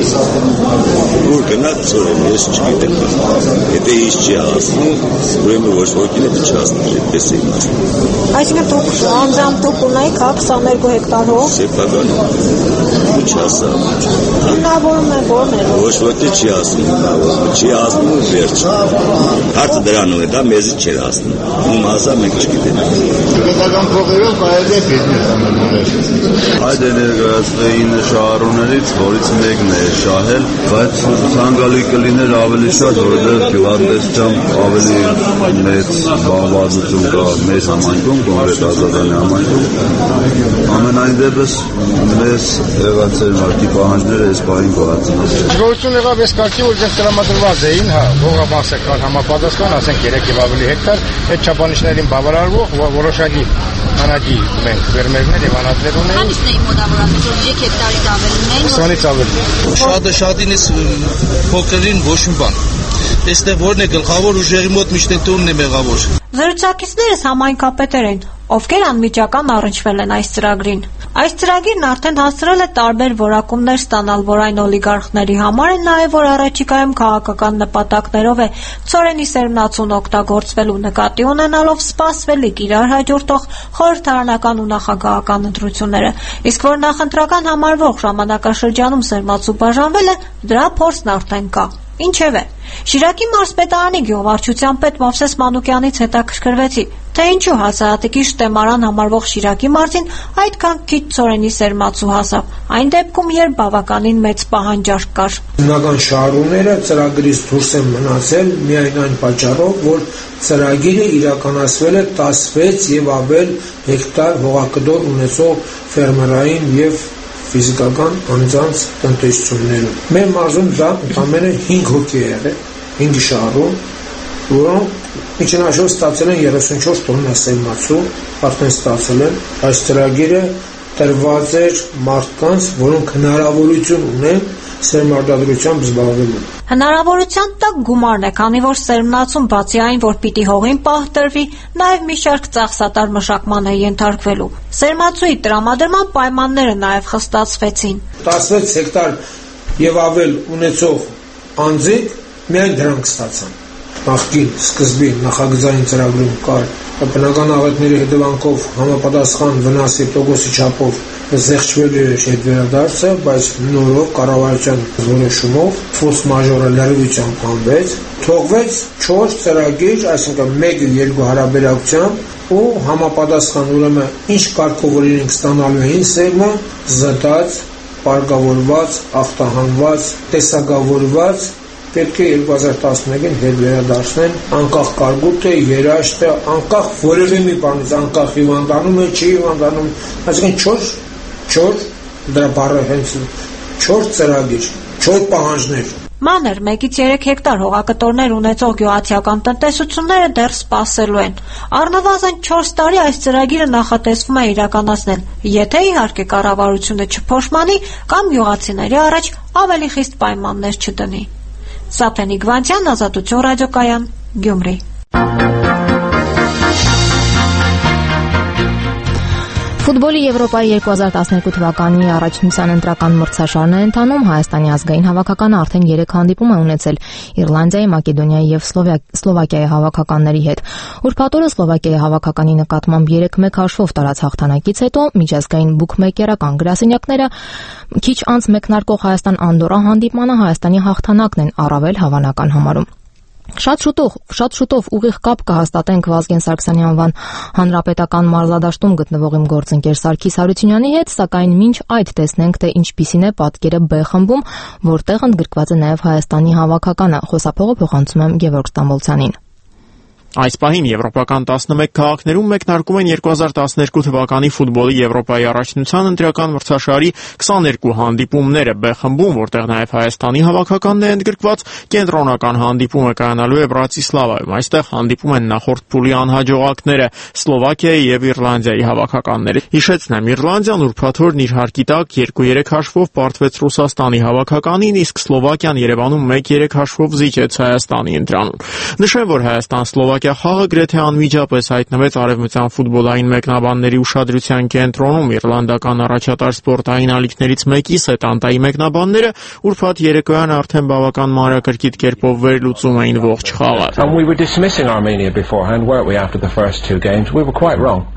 Ուր գնաց ցորեն, ես չգիտեմ։ Եթե ինչ չի հասնում, ուրեմն ոչ ոքին է չհասներ, այդպես է իմաստը։
Այսինքն դուք անձամբ դուք ունեիք քսաներկու հեկտար հող։
Սեփական ու չհասավ։
Հիմնավորում է որն է։
Ոչ ոքի չի հասնում, հիմնավորում չի հասնում վերջ։ Հարցը դրանով է, դա մեզի չէր հասնում։ Ում հասա մենք չգիտենք։
Պետական փողերով կարելի է բիզնես անել։
Այդ էներգացվեին շահառուներից, որից մեկն է շահել, բայց ցանկալի կլիներ ավելի շատ, որովհետև գյուղատնտեսությամբ ավելի մեծ զբաղվածություն կա մեր համայնքում, կոնկրետ Ազատանի համայնքում ամենայն դեպս մեզ եղած էր մարդի պահանջները այս պահին գոհացնած։
Գոհություն եղավ այս կարգի, որ ձեզ տրամադրված էին, հա, հողամասական համապատասխան, ասենք երեք եւ ավելի հեկտար, այդ չափանիշներին բավարարվող որոշակի անագի մենք ֆերմերներ եւ անատներ ունենք։
Քանիսն էին մոտավորապես, որ երեք հեկտարից ավելին էին։
քսանից ավելի։
Շատը շատին էս փոքրին ոչ մի բան։ Այստեղ որն է գլխավոր ուժերի մոտ միշտ տունն է մեղավոր։
Զրուցակիցներս համայնքապետեր են, ովքեր անմիջական առնչվել են այս ծրագրին։ Այս ծրագիրն արդեն հասցրել է տարբեր որակումներ ստանալ, որ այն օլիգարխների համար է, նաև որ առաջիկայում քաղաքական նպատակներով է ծորենի սերմնացուն օգտագործվելու նկատի ունենալով սպասվելիք իրար հաջորդող խորհրդարանական ու նախագահական ընտրությունները, իսկ որ նախընտրական համարվող ժամանակաշրջանում սերմացու բաժանվելը, դրա փորձն արդեն կա։ Ինչևէ, Շիրակի մարզպետարանի գյուղվարչության պետ Մովսես Մանուկյանից հետաքրքրվեցի, թե ինչու հացահատիկի շտեմարան համարվող Շիրակի մարզին այդքան քիչ ծորենի սերմացու հասավ, այն դեպքում, երբ բավականին մեծ պահանջարկ կար։
Հիմնական շահառուները ծրագրից դուրս են մնացել միայն այն պատճառով, որ ծրագիրը իրականացվել է տասնվեց եւ ավել հեկտար հողակտոր ունեցող ֆերմերային եւ ֆիզիկական անձանց տնտեսություններում։ Մեր մարզում դա ընդամենը հինգ հոգի է եղել, հինգ շահառու, որոնք միջնաշով ստացել են երեսունչորս տոննա սերմացու, արդեն ստացել են։ Այս ծրագիրը տրված էր մարդկանց, որոնք հնարավորություն ունեն սերմարտադրությամբ զբաղվելու։
Հնարավորության տակ գումարն է, քանի որ սերմնացուն բացի այն, որ պիտի հողին պահ տրվի, նաև մի շարք ծախսատար մշակման է ենթարկվելու։ Սերմացուի տրամադրման պայմանները նաև խստացվեցին։
տասնվեց հեկտար եւ ավել ունեցող անձիկ միայն դրանք ստացան։ Նախկին սկզբի նախագծային ծրագրում կար բնական աղետների հետևանքով համապատասխան վնասի տոկոսի չափով զեղչվելու էր այդ վերադարձը, բայց նորով կառավարության որոշումով ֆորս մաժորը լրիվությամբ անվեց, թողվեց չորս ծրագիր, այսինքն մեկ ու երկու հարաբերակցությամբ ու համապատասխան ուրեմն ինչ կարգով օրենք ստանալու էին սերմը, զտած, պարգավորված, ախտահանված, տեսակավորված պետք է երկու հազար տասնմեկին հետ վերադարձնեն անկախ կարգուտը, երաշտը, անկախ որևէ մի բանից, անկախ հիվանդանում է, չի հիվանդանում, այսինքն չորս, չորս, դրա բառը հենց չորս ծրագիր, չորս պահանջներ։
Մանր մեկից երեք հեկտար հողակտորներ ունեցող գյուղացիական տնտեսությունները դեռ սպասելու են։ Առնվազն չորս տարի այս ծրագիրը նախատեսվում է իրականացնել, եթե իհարկե կառավարությունը չփոշմանի կամ գյուղացիների առաջ ավելի խիստ պայմաններ չդնի։ Սափեն Իգվանցյան, Ազատություն ռադիոկայան, Գյումրի։
Ֆուտբոլի Եվրոպայի երկու հազար տասներկու թվականի առաջնության ընտրական մրցաշարն է ընթանում, Հայաստանի ազգային հավաքականը արդեն երեք հանդիպում է ունեցել Իռլանդիայի, Մակեդոնիայի եւ Սլովակիայի հավաքականների հետ։ Ուրբաթ օրը Սլովակիայի հավաքականի նկատմամբ երեք մեկ հաշվով տարած հաղթանակից հետո միջազգային բուքմեյքերական գրասենյակները քիչ անց մեկնարկող Հայաստան-Անդորրա հանդիպմանը Հայաստանի հաղթանակն են առավել հավանական համարում։ Շատ շուտով, շատ շուտով ուղիղ կապ կհաստատենք Վազգեն Սարգսյանի անվան հանրապետական մարզադաշտում գտնվող իմ գործընկեր Սարգիս Հարությունյանի հետ, սակայն մինչ այդ տեսնենք, թե ինչպիսին է պատկերը B խմբում, որտեղ ընդգրկված է նաև Հայաստանի հավաքականը, խոսափողը փոխանցում եմ Գևորգ Ստամբոլցյանին։
Այս պահին եվրոպական տասնմեկ քաղաքներում մեկնարկում են երկու հազար տասներկու թվականի ֆուտբոլի Եվրոպայի առաջնության ընտրական մրցաշարի քսաներկու հանդիպումները B խմբում, որտեղ նաև Հայաստանի հավաքականն է ընդգրկված, կենտրոնական հանդիպումը կայանալու է Բրատիսլավայում։ Այստեղ հանդիպում են նախորդ փուլի անհաջողակները Սլովակիայի եւ Իռլանդիայի հավաքականները։ Հիշեցնեմ, Իռլանդիան ուրբաթ օրն իր հարկի տակ երկու երեք հաշվով պարտվեց Ռուսաստանի հավաքականին, իսկ Սլովակիան Երևանում մեկ երեք հաշվով զիջեց Հայաստանի ընտրանուն։ Նշեմ, որ Հայաստան-Սլովակիա խաղը գրեթե անմիջապես հայտնվեց արևմտյան ֆուտբոլային մեկնաբանների ուշադրության կենտրոնում։ Իռլանդական առաջատար սպորտային ալիքներից մեկի Սետանտայի մեկնաբանները ուրբաթ երեկոյան արդեն բավական մանրակրկիտ կերպով վերլուծում էին ողջ խաղը։
And we were dismissing Armenia beforehand, weren't we, after the first two games? We were quite wrong.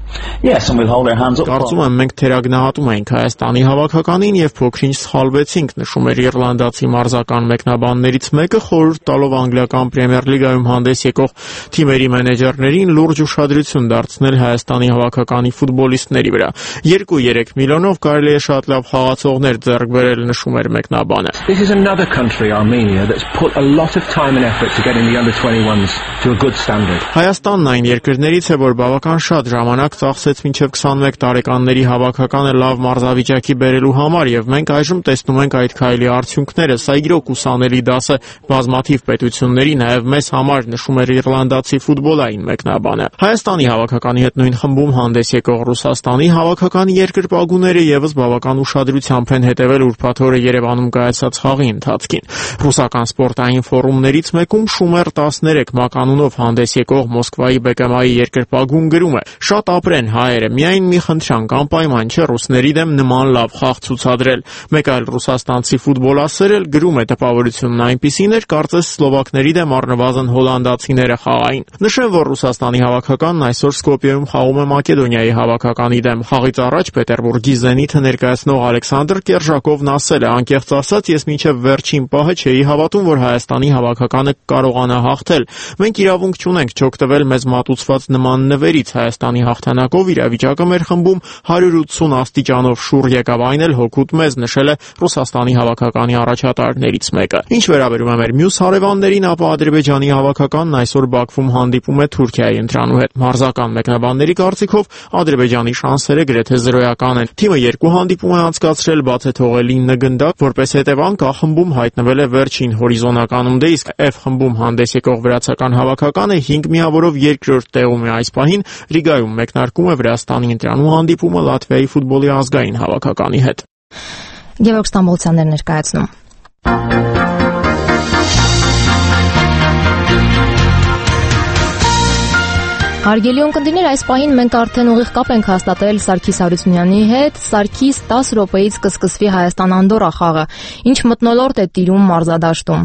Yes, and we'll hold our hands up.
Կարծում եմ մենք թերագնահատում ենք Հայաստանի հավաքականին եւ փոքրինչ սխալվեցինք, նշում էր իռլանդացի մարզական մեկնաբաններից մեկը, խորհուրդ տալով անգլիական Պրեմիեր լիգայում հանդես եկող թիմերի մենեջերներին լուրջ ուշադրություն դարձնել Հայաստանի հավաքականի ֆուտբոլիստների վրա։ երկու-երեք միլիոնով կարելի է շատ լավ խաղացողներ ձեռք բերել, նշում էր մեկնաբանը։
This is another country, Armenia, that's put a lot of time and effort to getting the under twenty-ones to a good standard.
Հայաստանն այն երկրներից է, որ բավական շատ ժամանակ ծախսեց մինչև քսանմեկ տարեկանների հավաքականը լավ մարզավիճակի բերելու համար եւ մենք այժմ տեսնում ենք այդ քայլի արդյունքները։ Սա իրոք ուսանելի դաս է բազմաթիվ պետությունների, նաեւ մեզ համար, նշում էր իռլանդացի ֆուտբոլային մեկնաբանը։ Հայաստանի հավաքականի հետ նույն խմբում հանդես եկող Ռուսաստանի հավաքականի երկրպագուները եւս բավական ուշադրությամբ են հետևել ուրբաթ օրը Երևանում կայացած խաղի ընթացքին։ Ռուսական սպորտային ֆորումներից մեկում Շումեր տասներեք մականունով հանդես եկող Մոսկվայի Բեկեմայի երկրպագուն գրում է. «Շատ ապրեն հայերը, միայն մի խնդրանք, անպայման չէ ռուսների դեմ նման լավ խաղ ցուցադրել»։ Մեկ այլ ռուսաստանցի ֆուտբոլասեր էլ գրում է. «Տպավորությունն այնպիսին էր, կարծես սլովակների դեմ առնվազն հոլանդացիները խաղային»։ Նշեմ, որ Ռուսաստանի հավաքականն այսօր Սկոպիեում խաղում է Մակեդոնիայի հավաքականի դեմ։ Խաղից առաջ Պետերբուրգի Զենիթը ներկայացնող Ալեքսանդր Կերժակովն ասել է. «Անկեղծ ասած, ես մինչև վերջին պահը չէի հավատում, որ Հայաստանի հավաքականը կարողանա հաղթել։ Մենք իրավունք չունենք չօգտվել մեզ մատուցված նման նվերից։ Հայաստանի հաղթանակով իրավիճակը մեր խմբում հարյուր ութսուն աստիճանով շուռ եկավ, այն էլ հօգուտ մեզ», նշել է Ռուսաստանի հավաքականի առաջատարներից մեկը։ Ինչ վերաբերում է մեր մյուս հարևաններին, ապա Ադրբեջանի հավաքականն այսօր Բաքվում հանդիպում է Թուրքիայի ընտրանու հետ։ Մարզական մեկնաբանների կարծիքով Ադրբեջանի շանսերը գրեթե զրոյական են։ Թիմը երկու հանդիպում է անցկացրել, բաց է թողել ինը գնդակ, որպես հետևանք Ա խմբում հայտնվել է վերջին հորիզոնականում, դե իսկ F խմբում հանդես եկող վրացական հավաքականը հինգ միավորով երկրորդ տեղում է այս պահին։ Ռիգայում մեկնարկում է Վրաստանի ընտրանու հանդիպումը Լատվիայի ֆուտբոլի ազգային հավաքականի հետ։
Գևորգ Ստամբոլցյանն ներկայացնում։ Հարգելի ունկնդիրներ, այս պահին մենք արդեն ուղիղ կապ ենք հաստատել Սարգիս Հարությունյանի հետ։ Սարգիս, տասը րոպեից կսկսվի Հայաստան-Անդորա խաղը։ Ինչ մթնոլորտ է տիրում մարզադաշտում։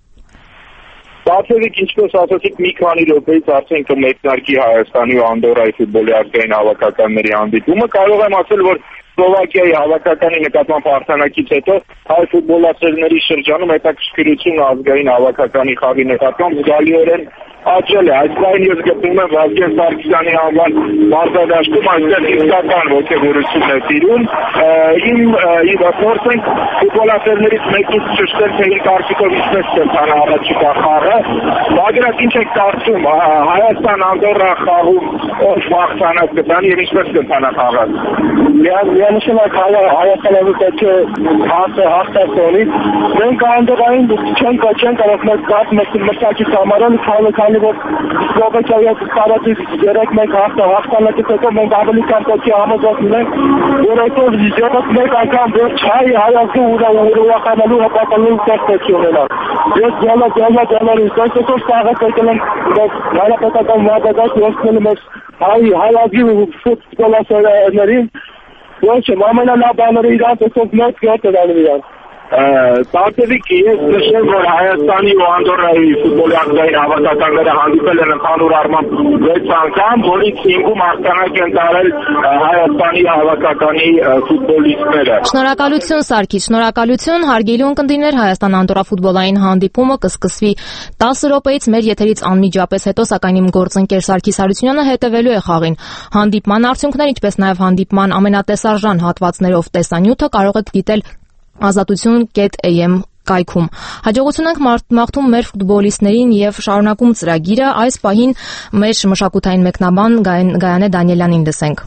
Բացերիք, ինչպես ասացիք, մի քանի րոպեից արդեն կմեկնարկի Հայաստանի ու Անդորայի ֆուտբոլի ազգային հավաքականների հանդիպումը։ Կարող եմ ասել, որ Սլովակիայի հավաքականի նկատմամբ արձանակից հետո հայ ֆուտբոլասերների շրջանում հետաքրքրությունը ազգային հավաքականի խաղի նկատմամբ զգալիորեն աճել է։ Այս պահին ես գտնվում եմ Վազգեն Սարգսյանի անվան մարզադաշտում, այստեղ իսկական ոգևորություն է տիրում։ Իմ փորձենք ֆուտբոլասերներից մեկից ճշտել, թե իր կարծիքով ինչպես կընթանա առաջիկա խաղը։ Բագրատ, ինչ եք կարծում, Հայաստան-Անդորա խաղում ով վախցանա կտանի եւ ինչպես կընթանա խաղը։ Միանշանակ Հայաստանը պետք է հաղթի։ Մենք Անդորային չենք չենք կարող մեծ կապ մրցակից համարել, քանի որ Սլովակիայի տարածից երեք մեկ հաղթանակից հետո մենք ավելի կան պետք է համոզված լինենք, որ այսօր երեք մեկ անգամ ոչ հայ հայազգի ուրախանալու հպատալու պետք է ունենա։ Ես դալա դալա դալա այսօր սաղը պետք է հանրապետական մարզադաշտ ուսնելու մեր հայ հայազգի ֆուտբոլասերներին, ոչ ամենալավ բաները իրանց այսօր մեծ գոտ է դալու իրանց։ Տարբերիկ ես նշեմ, որ Հայաստանի ու Անդորայի ֆուտբոլի ազգային հավաքականները հանդիպել են ընդհանուր առմամբ վեց անգամ, որից հինգում հաղթանակ են տարել Հայաստանի հավաքականի ֆուտբոլիստները։
Շնորհակալություն Սարգիս, շնորհակալություն։ Հարգելի ունկնդիրներ, Հայաստան-Անդորա ֆուտբոլային հանդիպումը կսկսվի տասը րոպեից մեր եթերից անմիջապես հետո, սակայն իմ գործընկեր Սարգիս Հարությունյանը հետևելու է խաղին։ Հանդիպման արդյունքներ, ինչպես նաև հանդիպման ամենատեսարժան հատվածներով տեսանյութը կարող եք դիտել ազատություն կետ էյ էմ կայքում։ Հաջողություն ենք մաղթում մեր ֆուտբոլիստներին եւ շարունակում ծրագիրը։ Այս պահին մեր մշակութային մեկնաբան Գայանե Դանիելյանին լսենք։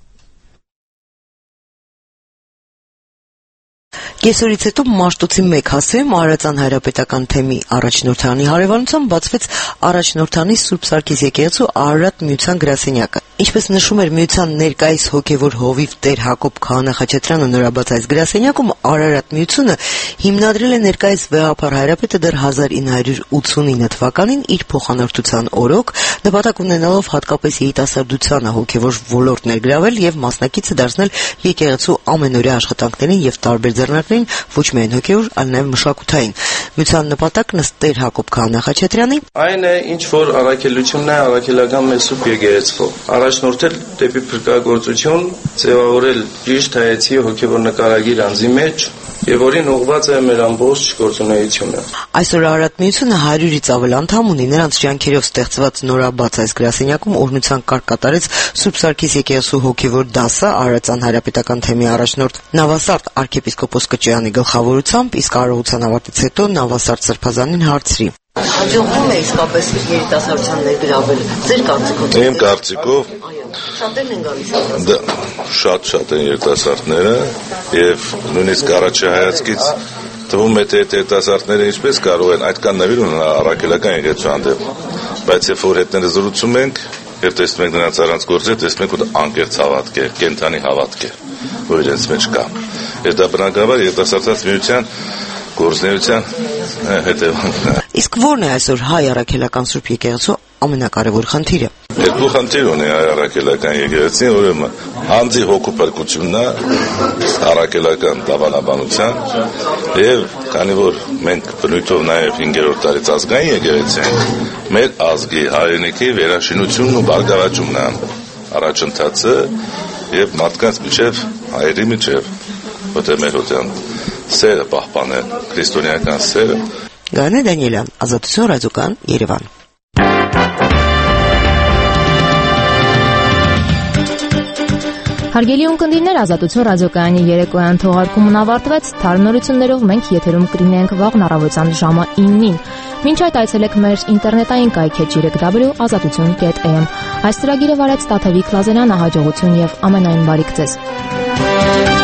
Կեսօրից հետո Մաշտոցի մեկ հասցեում Արարատյան հայրապետական թեմի առաջնորդանի հարևանությամբ բացվեց առաջնորդանի Սուրբ Սարգիս եկեղեցու Արարատ միության գրասենյակը։ Ինչպես նշում էր միության ներկայիս հոգևոր հովիվ Տեր Հակոբ Քահանա Խաչատրյանը նորաբաց այս գրասենյակում, Արարատ միությունը հիմնադրել է ներկայիս Վեհափառ հայրապետը դեռ հազար ինը հարյուր ութսունինը թվականին իր փոխանորդության օրոք, նպատակ ունենալով հատկապես երիտասարդությանը հոգևոր ոլորտ ներգրավել եւ մասնակիցը դարձնել եկեղեցու ամենօրյա աշխատանքներին եւ տարբեր ձեռնարկներին, ոչ միայն հոգևոր, այլ նաեւ մշակութային։ Միության նպատակն ըստ Տեր Հակոբ Քահանա Խաչատրյանի
այն է, ինչ որ առաքելությունն է առաքելական մեր Սուրբ եկեղեցու։
առաջնորդել դեպի փրկagorցություն, ձևավորել ճիշտ հայեցի հոգևոր նկարագիր անձի մեջ եւ որին ուղղված է մեր ամբողջ գործունեությունը։
Այսօր Արարատմիությունը հարյուրից ավել անդամ ունի, նրանց ջանքերով ստեղծված նորաբաց այս գրասենյակում օրհնության կարգ կատարեց Սուրբ Սարգիս եկեղեցու հոգևոր դասը Արարատյան հայրապետական թեմի առաջնորդ Նավասարդ arczepiskopos Կճոյանի գլխավորությամբ, իսկ արարողության ավարտից հետո Նավասարդ Սրբազանին հարցրի. Հաջողվում է իսկապես երիտասարդության ներգրավել ձեր կարծիքով։
Իմ կարծիքով
շատերն են գալիս։
Դա շատ-շատ են երիտասարդները եւ նույնիսկ առաջի հայացքից թվում է թե երիտասարդները ինչպես կարող են այդքան նվիր ունենալ առաքելական եկեղեցու հանդեպ, բայց երբ որ հետները զրուցում ենք եւ տեսնում ենք նրանց առանց գործի, տեսնում ենք որ անկեղծ հավատք է, կենթանի հավատք է, որ իրենց մեջ կա։ Եվ դա բնականաբար երիտասարդաց միության գործունեության հետևանքն է։
Իսկ ո՞րն է այսօր հայ առաքելական Սուրբ եկեղեցու ամենակարևոր խնդիրը։
Երկու խնդիր ունի հայ առաքելական եկեղեցին, ուրեմն հանձի հոգու փրկությունն է, առաքելական դավանաբանության, եւ քանի որ մենք բնույթով նաեւ հինգերորդ տարից ազգային եկեղեցի ենք, մեր ազգի հայրենիքի վերաշինությունն ու բարգավաճումն է առաջընթացը եւ մարդկանց միջեւ հայերի միջեւ, որտեղ մեր հոգան սերը պահպանել, քրիստոնեական սերը։
Գաներ Դանիելյան, Ազատություն ռադիոկան, Երևան։
Հարգելի ունկնդիրներ, Ազատություն ռադիոկայանի երեկոյան թողարկումն ավարտվեց։ Թարմ նորություններով մենք եթերում կլինենք վաղն առավոտյան ժամը իննին։ Մինչ այդ այցելեք մեր ինտերնետային կայքը ջի դաբլյու դոտ ազատություն դոտ am։ Այս ծրագիրը վարեց Տաթևիկ Լազարյանը, հաջողություն եւ ամենայն բարիք ձեզ։